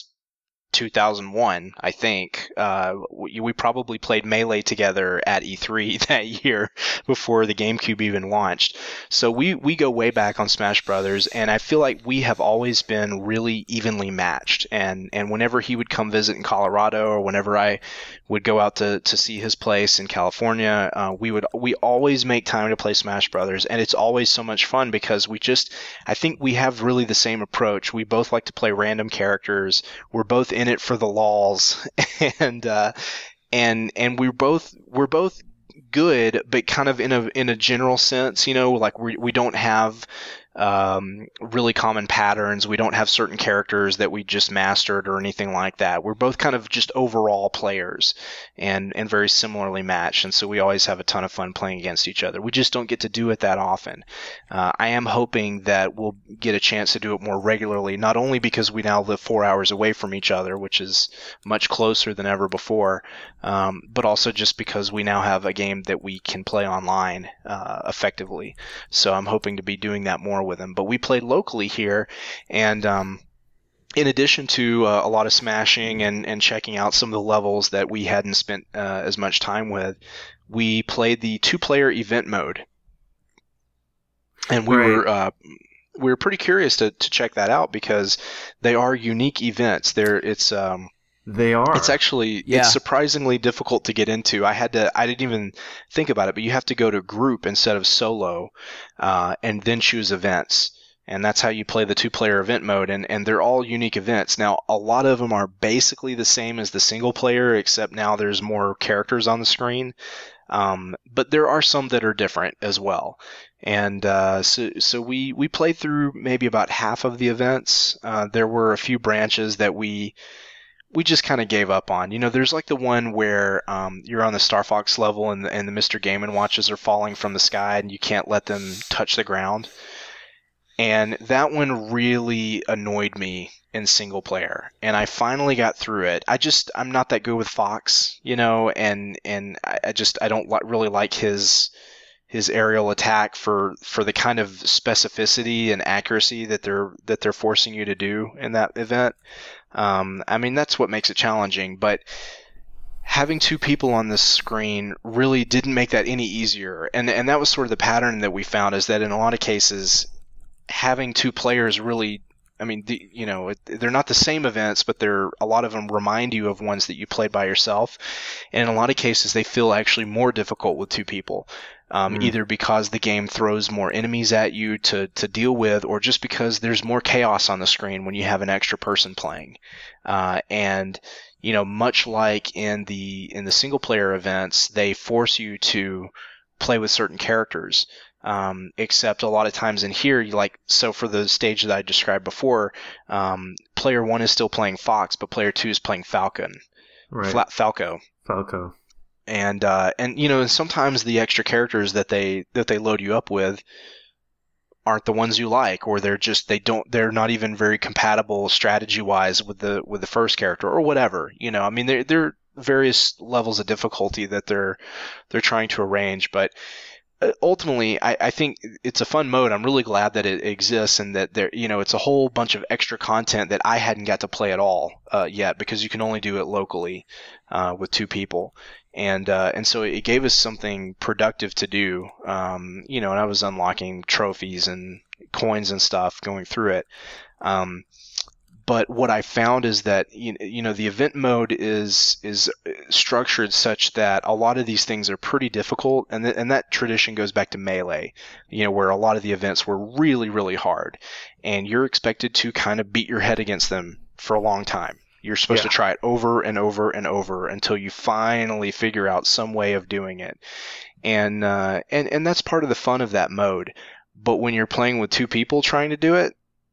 2001, I think. We probably played Melee together at E3 that year before the GameCube even launched. So we go way back on Smash Brothers, and I feel like we have always been really evenly matched. And whenever he would come visit in Colorado, or whenever I would go out to see his place in California, we always make time to play Smash Brothers, and it's always so much fun because I think we have really the same approach. We both like to play random characters. We're both in it for the lols, and we're both good, but kind of in a general sense, like we don't have really common patterns. We don't have certain characters that we just mastered or anything like that. We're both kind of just overall players and very similarly matched. And so we always have a ton of fun playing against each other. We just don't get to do it that often. I am hoping that we'll get a chance to do it more regularly, not only because we now live 4 hours away from each other, which is much closer than ever before, but also just because we now have a game that we can play online effectively. So I'm hoping to be doing that more with him. But we played locally here, and in addition to a lot of smashing and checking out some of the levels that we hadn't spent as much time with, we played the 2-player event mode, and we were pretty curious to check that out because they are unique events. They are. It's actually it's surprisingly difficult to get into. I didn't even think about it, but you have to go to group instead of solo, and then choose events. And that's how you play the 2-player event mode, and they're all unique events. Now, a lot of them are basically the same as the single player, except now there's more characters on the screen. But there are some that are different as well. And so we played through maybe about half of the events. There were a few branches that we just kind of gave up on. There's like the one where you're on the Star Fox level and the Mr. Game & Watches are falling from the sky and you can't let them touch the ground. And that one really annoyed me in single player. And I finally got through it. I'm not that good with Fox, and I don't really like his his aerial attack for the kind of specificity and accuracy that they're forcing you to do in that event. I mean, that's what makes it challenging, but having two people on the screen really didn't make that any easier. And that was sort of the pattern that we found, is that in a lot of cases, having two players really, I mean, they're not the same events, but a lot of them remind you of ones that you played by yourself. And in a lot of cases, they feel actually more difficult with two people, either because the game throws more enemies at you to deal with, or just because there's more chaos on the screen when you have an extra person playing. And much like in the single player events, they force you to play with certain characters. Except a lot of times in here, so for the stage that I described before, player 1 is still playing Fox, but player 2 is playing Falcon. Right. Falco. And sometimes the extra characters that they load you up with aren't the ones you like, or they're not even very compatible strategy wise with the first character or whatever. I mean, they're various levels of difficulty that they're trying to arrange, but ultimately, I think it's a fun mode. I'm really glad that it exists, and that it's a whole bunch of extra content that I hadn't got to play at all yet, because you can only do it locally with two people, and so it gave us something productive to do. And I was unlocking trophies and coins and stuff going through it. But what I found is that the event mode is structured such that a lot of these things are pretty difficult, and that tradition goes back to Melee, where a lot of the events were really, really hard, and you're expected to kind of beat your head against them for a long time. You're supposed to try it over and over and over until you finally figure out some way of doing it, and that's part of the fun of that mode. But when you're playing with two people trying to do it,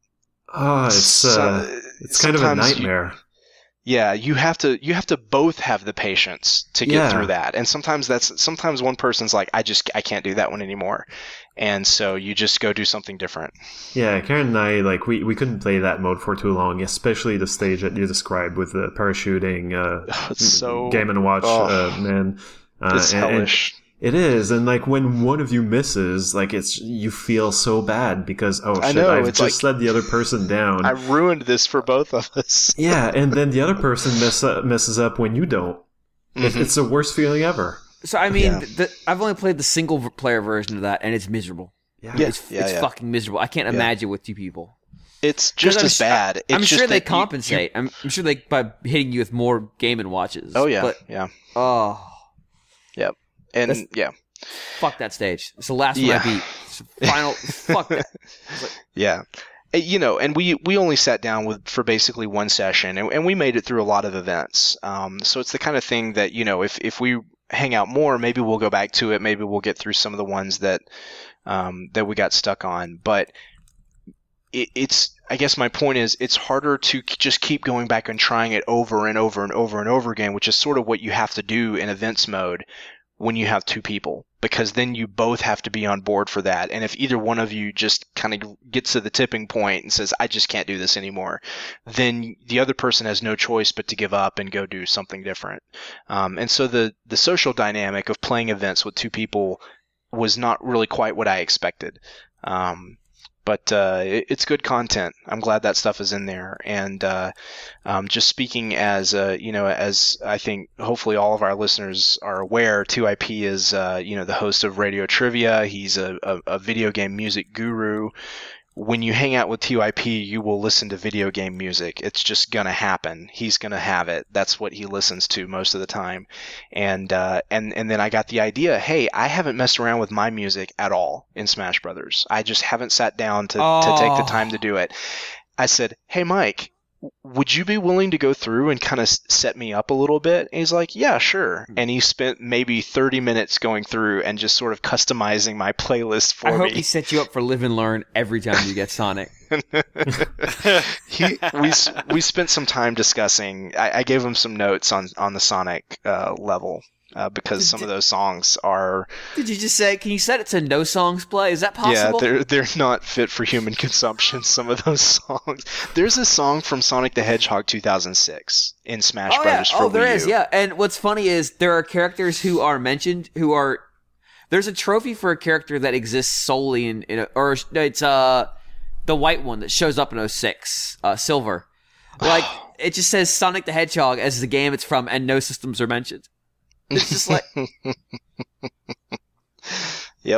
it's kind of a nightmare. You have to both have the patience to get through that, and sometimes one person's like, I can't do that one anymore, and so you just go do something different. Yeah, Karen and I, we couldn't play that mode for too long, especially the stage that you described with the parachuting, Game & Watch, man. It's hellish. It is, and when one of you misses, you feel so bad because I've just let the other person down. I ruined this for both of us. Yeah, and then the other person messes up when you don't. Mm-hmm. It's the worst feeling ever. So I mean, I've only played the single player version of that, and it's miserable. It's fucking miserable. I can't imagine with two people. It's just as bad. I'm sure they compensate. I'm sure they by hitting you with more Game & Watches. Oh yeah, but, Yep. And fuck that stage. It's the last one I beat. Final. Fuck that. Yeah. And we only sat down for basically one session, and we made it through a lot of events. So it's the kind of thing that, if we hang out more, maybe we'll go back to it. Maybe we'll get through some of the ones that we got stuck on. But it's, I guess my point is, it's harder to just keep going back and trying it over and over and over and over again, which is sort of what you have to do in events mode when you have two people, because then you both have to be on board for that. And if either one of you just kind of gets to the tipping point and says, I just can't do this anymore, then the other person has no choice but to give up and go do something different. And so the social dynamic of playing events with two people was not really quite what I expected. But it's good content. I'm glad that stuff is in there. And just speaking as as I think hopefully all of our listeners are aware, 2IP is the host of Radio Trivia. He's a video game music guru. When you hang out with 2IP, you will listen to video game music. It's just gonna happen. He's gonna have it. That's what he listens to most of the time. And then I got the idea, hey, I haven't messed around with my music at all in Smash Brothers. I just haven't sat down to take the time to do it. I said, hey, Mike, would you be willing to go through and kind of set me up a little bit? And he's like, yeah, sure. And he spent maybe 30 minutes going through and just sort of customizing my playlist for me. I hope he set you up for live and learn every time you get Sonic. We spent some time discussing. I gave him some notes on the Sonic level. Because some of those songs are... Did you just say, can you set it to no songs play? Is that possible? Yeah, they're not fit for human consumption, some of those songs. There's a song from Sonic the Hedgehog 2006 in Smash Brothers for Wii U. There is, yeah. And what's funny is there are characters who are mentioned who are... There's a trophy for a character that exists solely or it's the white one that shows up in 06, Silver. Like, it just says Sonic the Hedgehog as the game it's from, and no systems are mentioned. It's just like... Yep.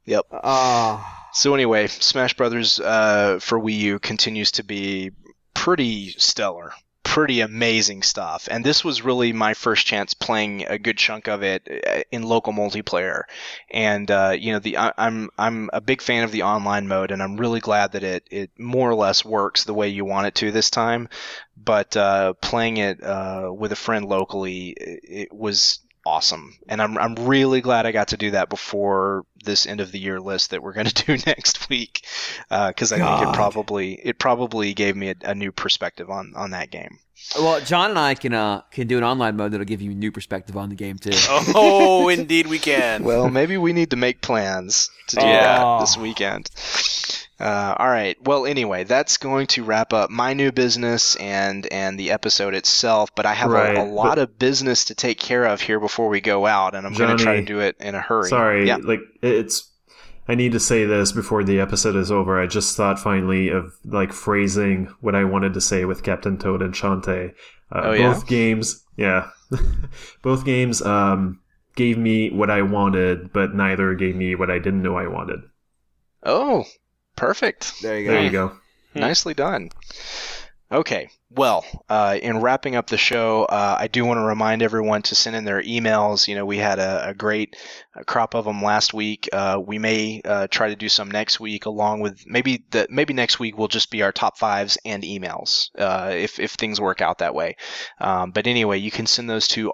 So anyway, Smash Brothers for Wii U continues to be pretty stellar. Pretty amazing stuff, and this was really my first chance playing a good chunk of it in local multiplayer. And I'm a big fan of the online mode, and I'm really glad that it more or less works the way you want it to this time. But playing it with a friend locally, it was awesome, and I'm really glad I got to do that before this end of the year list that we're going to do next week, because I think it probably gave me a new perspective on that game. Well, John and I can do an online mode that'll give you a new perspective on the game too. Oh, indeed we can. Well, maybe we need to make plans to do that this weekend. All right. Well, anyway, that's going to wrap up my new business and the episode itself. But I have a lot of business to take care of here before we go out, and I'm going to try to do it in a hurry. Sorry, I need to say this before the episode is over. I just thought finally of phrasing what I wanted to say with Captain Toad and Shantae. Both games, both games gave me what I wanted, but neither gave me what I didn't know I wanted. Oh. Perfect. There you go. Nicely done. Okay. Well, in wrapping up the show, I do want to remind everyone to send in their emails. You know, we had a great crop of them last week. We may try to do some next week, along with maybe next week will just be our top fives and emails, if things work out that way. But anyway, you can send those to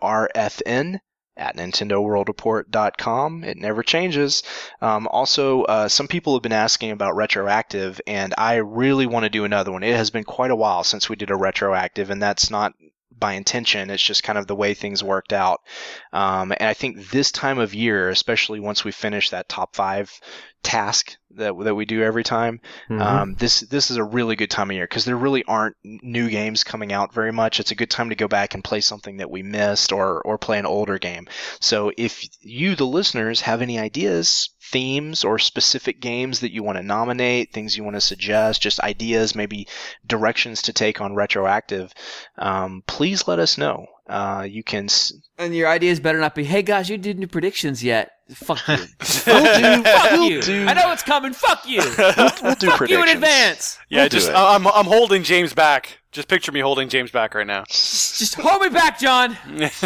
rfn@nintendoworldreport.com. It never changes. Also, some people have been asking about Retroactive, and I really want to do another one. It has been quite a while since we did a Retroactive, and that's not by intention. It's just kind of the way things worked out. And I think this time of year, especially once we finish that top 5 task that we do every time, this is a really good time of year because there really aren't new games coming out very much. It's a good time to go back and play something that we missed or play an older game. So if you, the listeners, have any ideas, themes, or specific games that you want to nominate, things you want to suggest, just ideas, maybe directions to take on Retroactive, please let us know. You can... And your ideas better not be, hey guys, you didn't do predictions yet. Fuck you. We'll do. I know it's coming. Fuck you. We'll do Fuck predictions. you in advance. Yeah, I'm holding James back. Just picture me holding James back right now. Just hold me back, John.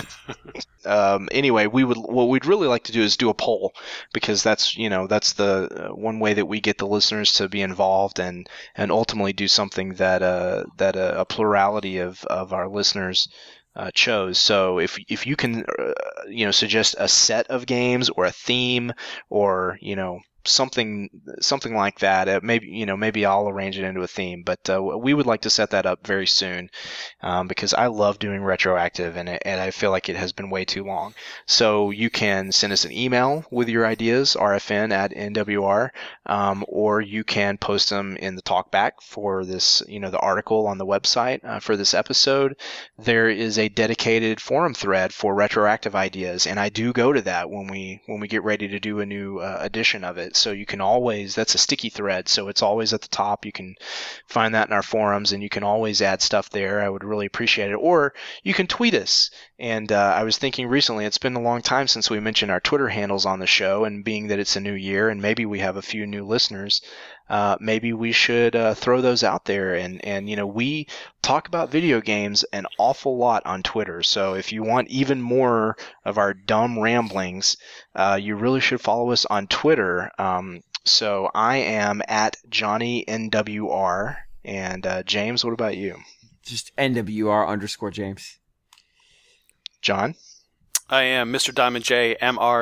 Anyway, what we'd really like to do is do a poll, because that's the one way that we get the listeners to be involved and ultimately do something that a plurality of our listeners chose. So if you can suggest a set of games or a theme or something like that, maybe I'll arrange it into a theme, but we would like to set that up very soon, because I love doing Retroactive and I feel like it has been way too long. So you can send us an email with your ideas, rfn@nwr, or you can post them in the talkback for this, the article on the website for this episode. There is a dedicated forum thread for Retroactive ideas, and I do go to that when we get ready to do a new edition of it. So you can always, that's a sticky thread, so it's always at the top. You can find that in our forums, and you can always add stuff there. I would really appreciate it. Or you can tweet us. And I was thinking recently, it's been a long time since we mentioned our Twitter handles on the show, and being that it's a new year and maybe we have a few new listeners, maybe we should throw those out there. And we talk about video games an awful lot on Twitter. So if you want even more of our dumb ramblings, you really should follow us on Twitter. So I am at JohnnyNWR. And James, what about you? Just NWR_James. John? I am Mr. Diamond J,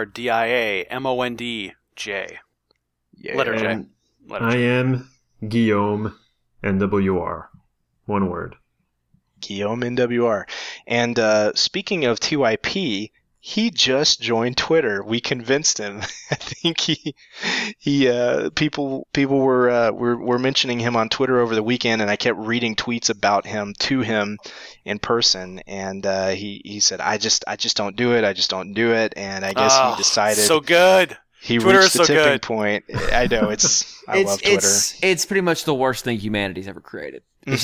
MRDIAMONDJ. Yeah. Letter J. I am Guillaume NWR. One word. Guillaume NWR. And speaking of TYP, he just joined Twitter. We convinced him. I think people were mentioning him on Twitter over the weekend, and I kept reading tweets about him to him in person, and he said, I just don't do it. I just don't do it. And I guess he decided. So good. He Twitter reached is the so tipping good. point. I know I love Twitter. It's pretty much the worst thing humanity's ever created.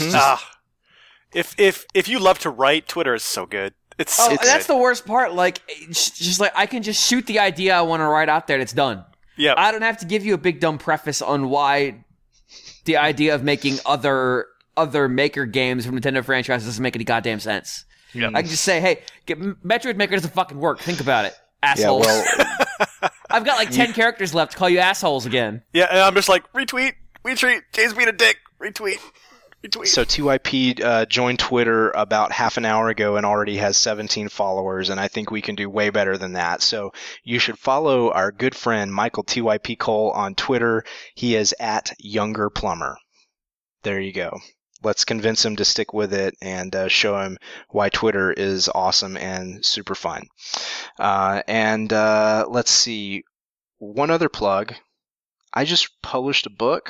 If you love to write, Twitter is so good. It's that's the worst part. Like, just like I can just shoot the idea I want to write out there, and it's done. Yeah, I don't have to give you a big dumb preface on why the idea of making other Maker games from Nintendo franchises doesn't make any goddamn sense. Yep. I can just say, hey, Metroid Maker doesn't fucking work. Think about it, assholes. Yeah, well, I've got like 10 characters left to call you assholes again. Yeah, and I'm just like, retweet, James being a dick, retweet. So TYP joined Twitter about half an hour ago and already has 17 followers, and I think we can do way better than that. So you should follow our good friend Michael TYP Cole on Twitter. He is at Younger Plumber. There you go. Let's convince him to stick with it and show him why Twitter is awesome and super fun. And let's see. One other plug. I just published a book.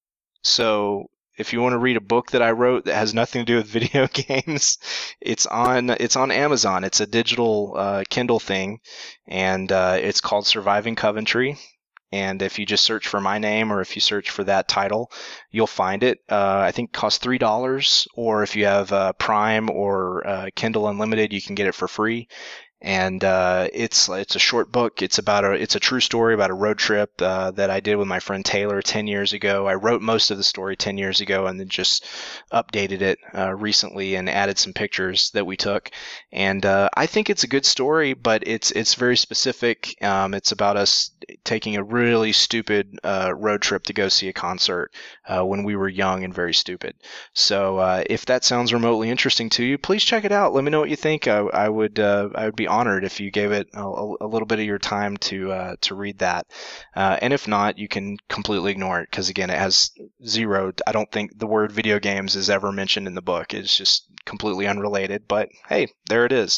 So if you want to read a book that I wrote that has nothing to do with video games, it's on Amazon. It's a digital Kindle thing, and it's called Surviving Coventry. And if you just search for my name or if you search for that title, you'll find it. I think it costs $3, or if you have Prime or Kindle Unlimited, you can get it for free. And it's a short book. It's a true story about a road trip that I did with my friend Taylor 10 years ago. I wrote most of the story 10 years ago and then just updated it recently and added some pictures that we took. And I think it's a good story, but it's very specific. It's about us taking a really stupid road trip to go see a concert when we were young and very stupid. So if that sounds remotely interesting to you, please check it out. Let me know what you think. I would be honored if you gave it a little bit of your time to read that. And if not, you can completely ignore it because, again, it has zero. I don't think the word video games is ever mentioned in the book. It's just completely unrelated. But hey, there it is.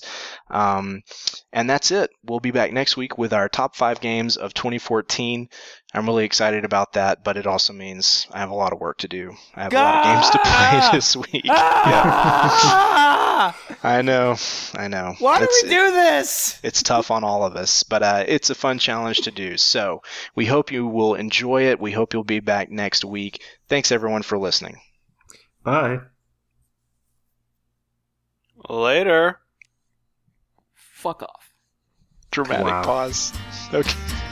And that's it. We'll be back next week with our top 5 games of 2014. I'm really excited about that, but it also means I have a lot of work to do. I have a lot of games to play this week. Yeah. I know. Why do we do this? It's tough on all of us, but it's a fun challenge to do. So we hope you will enjoy it. We hope you'll be back next week. Thanks, everyone, for listening. Bye. Later. Fuck off. Dramatic pause. Okay.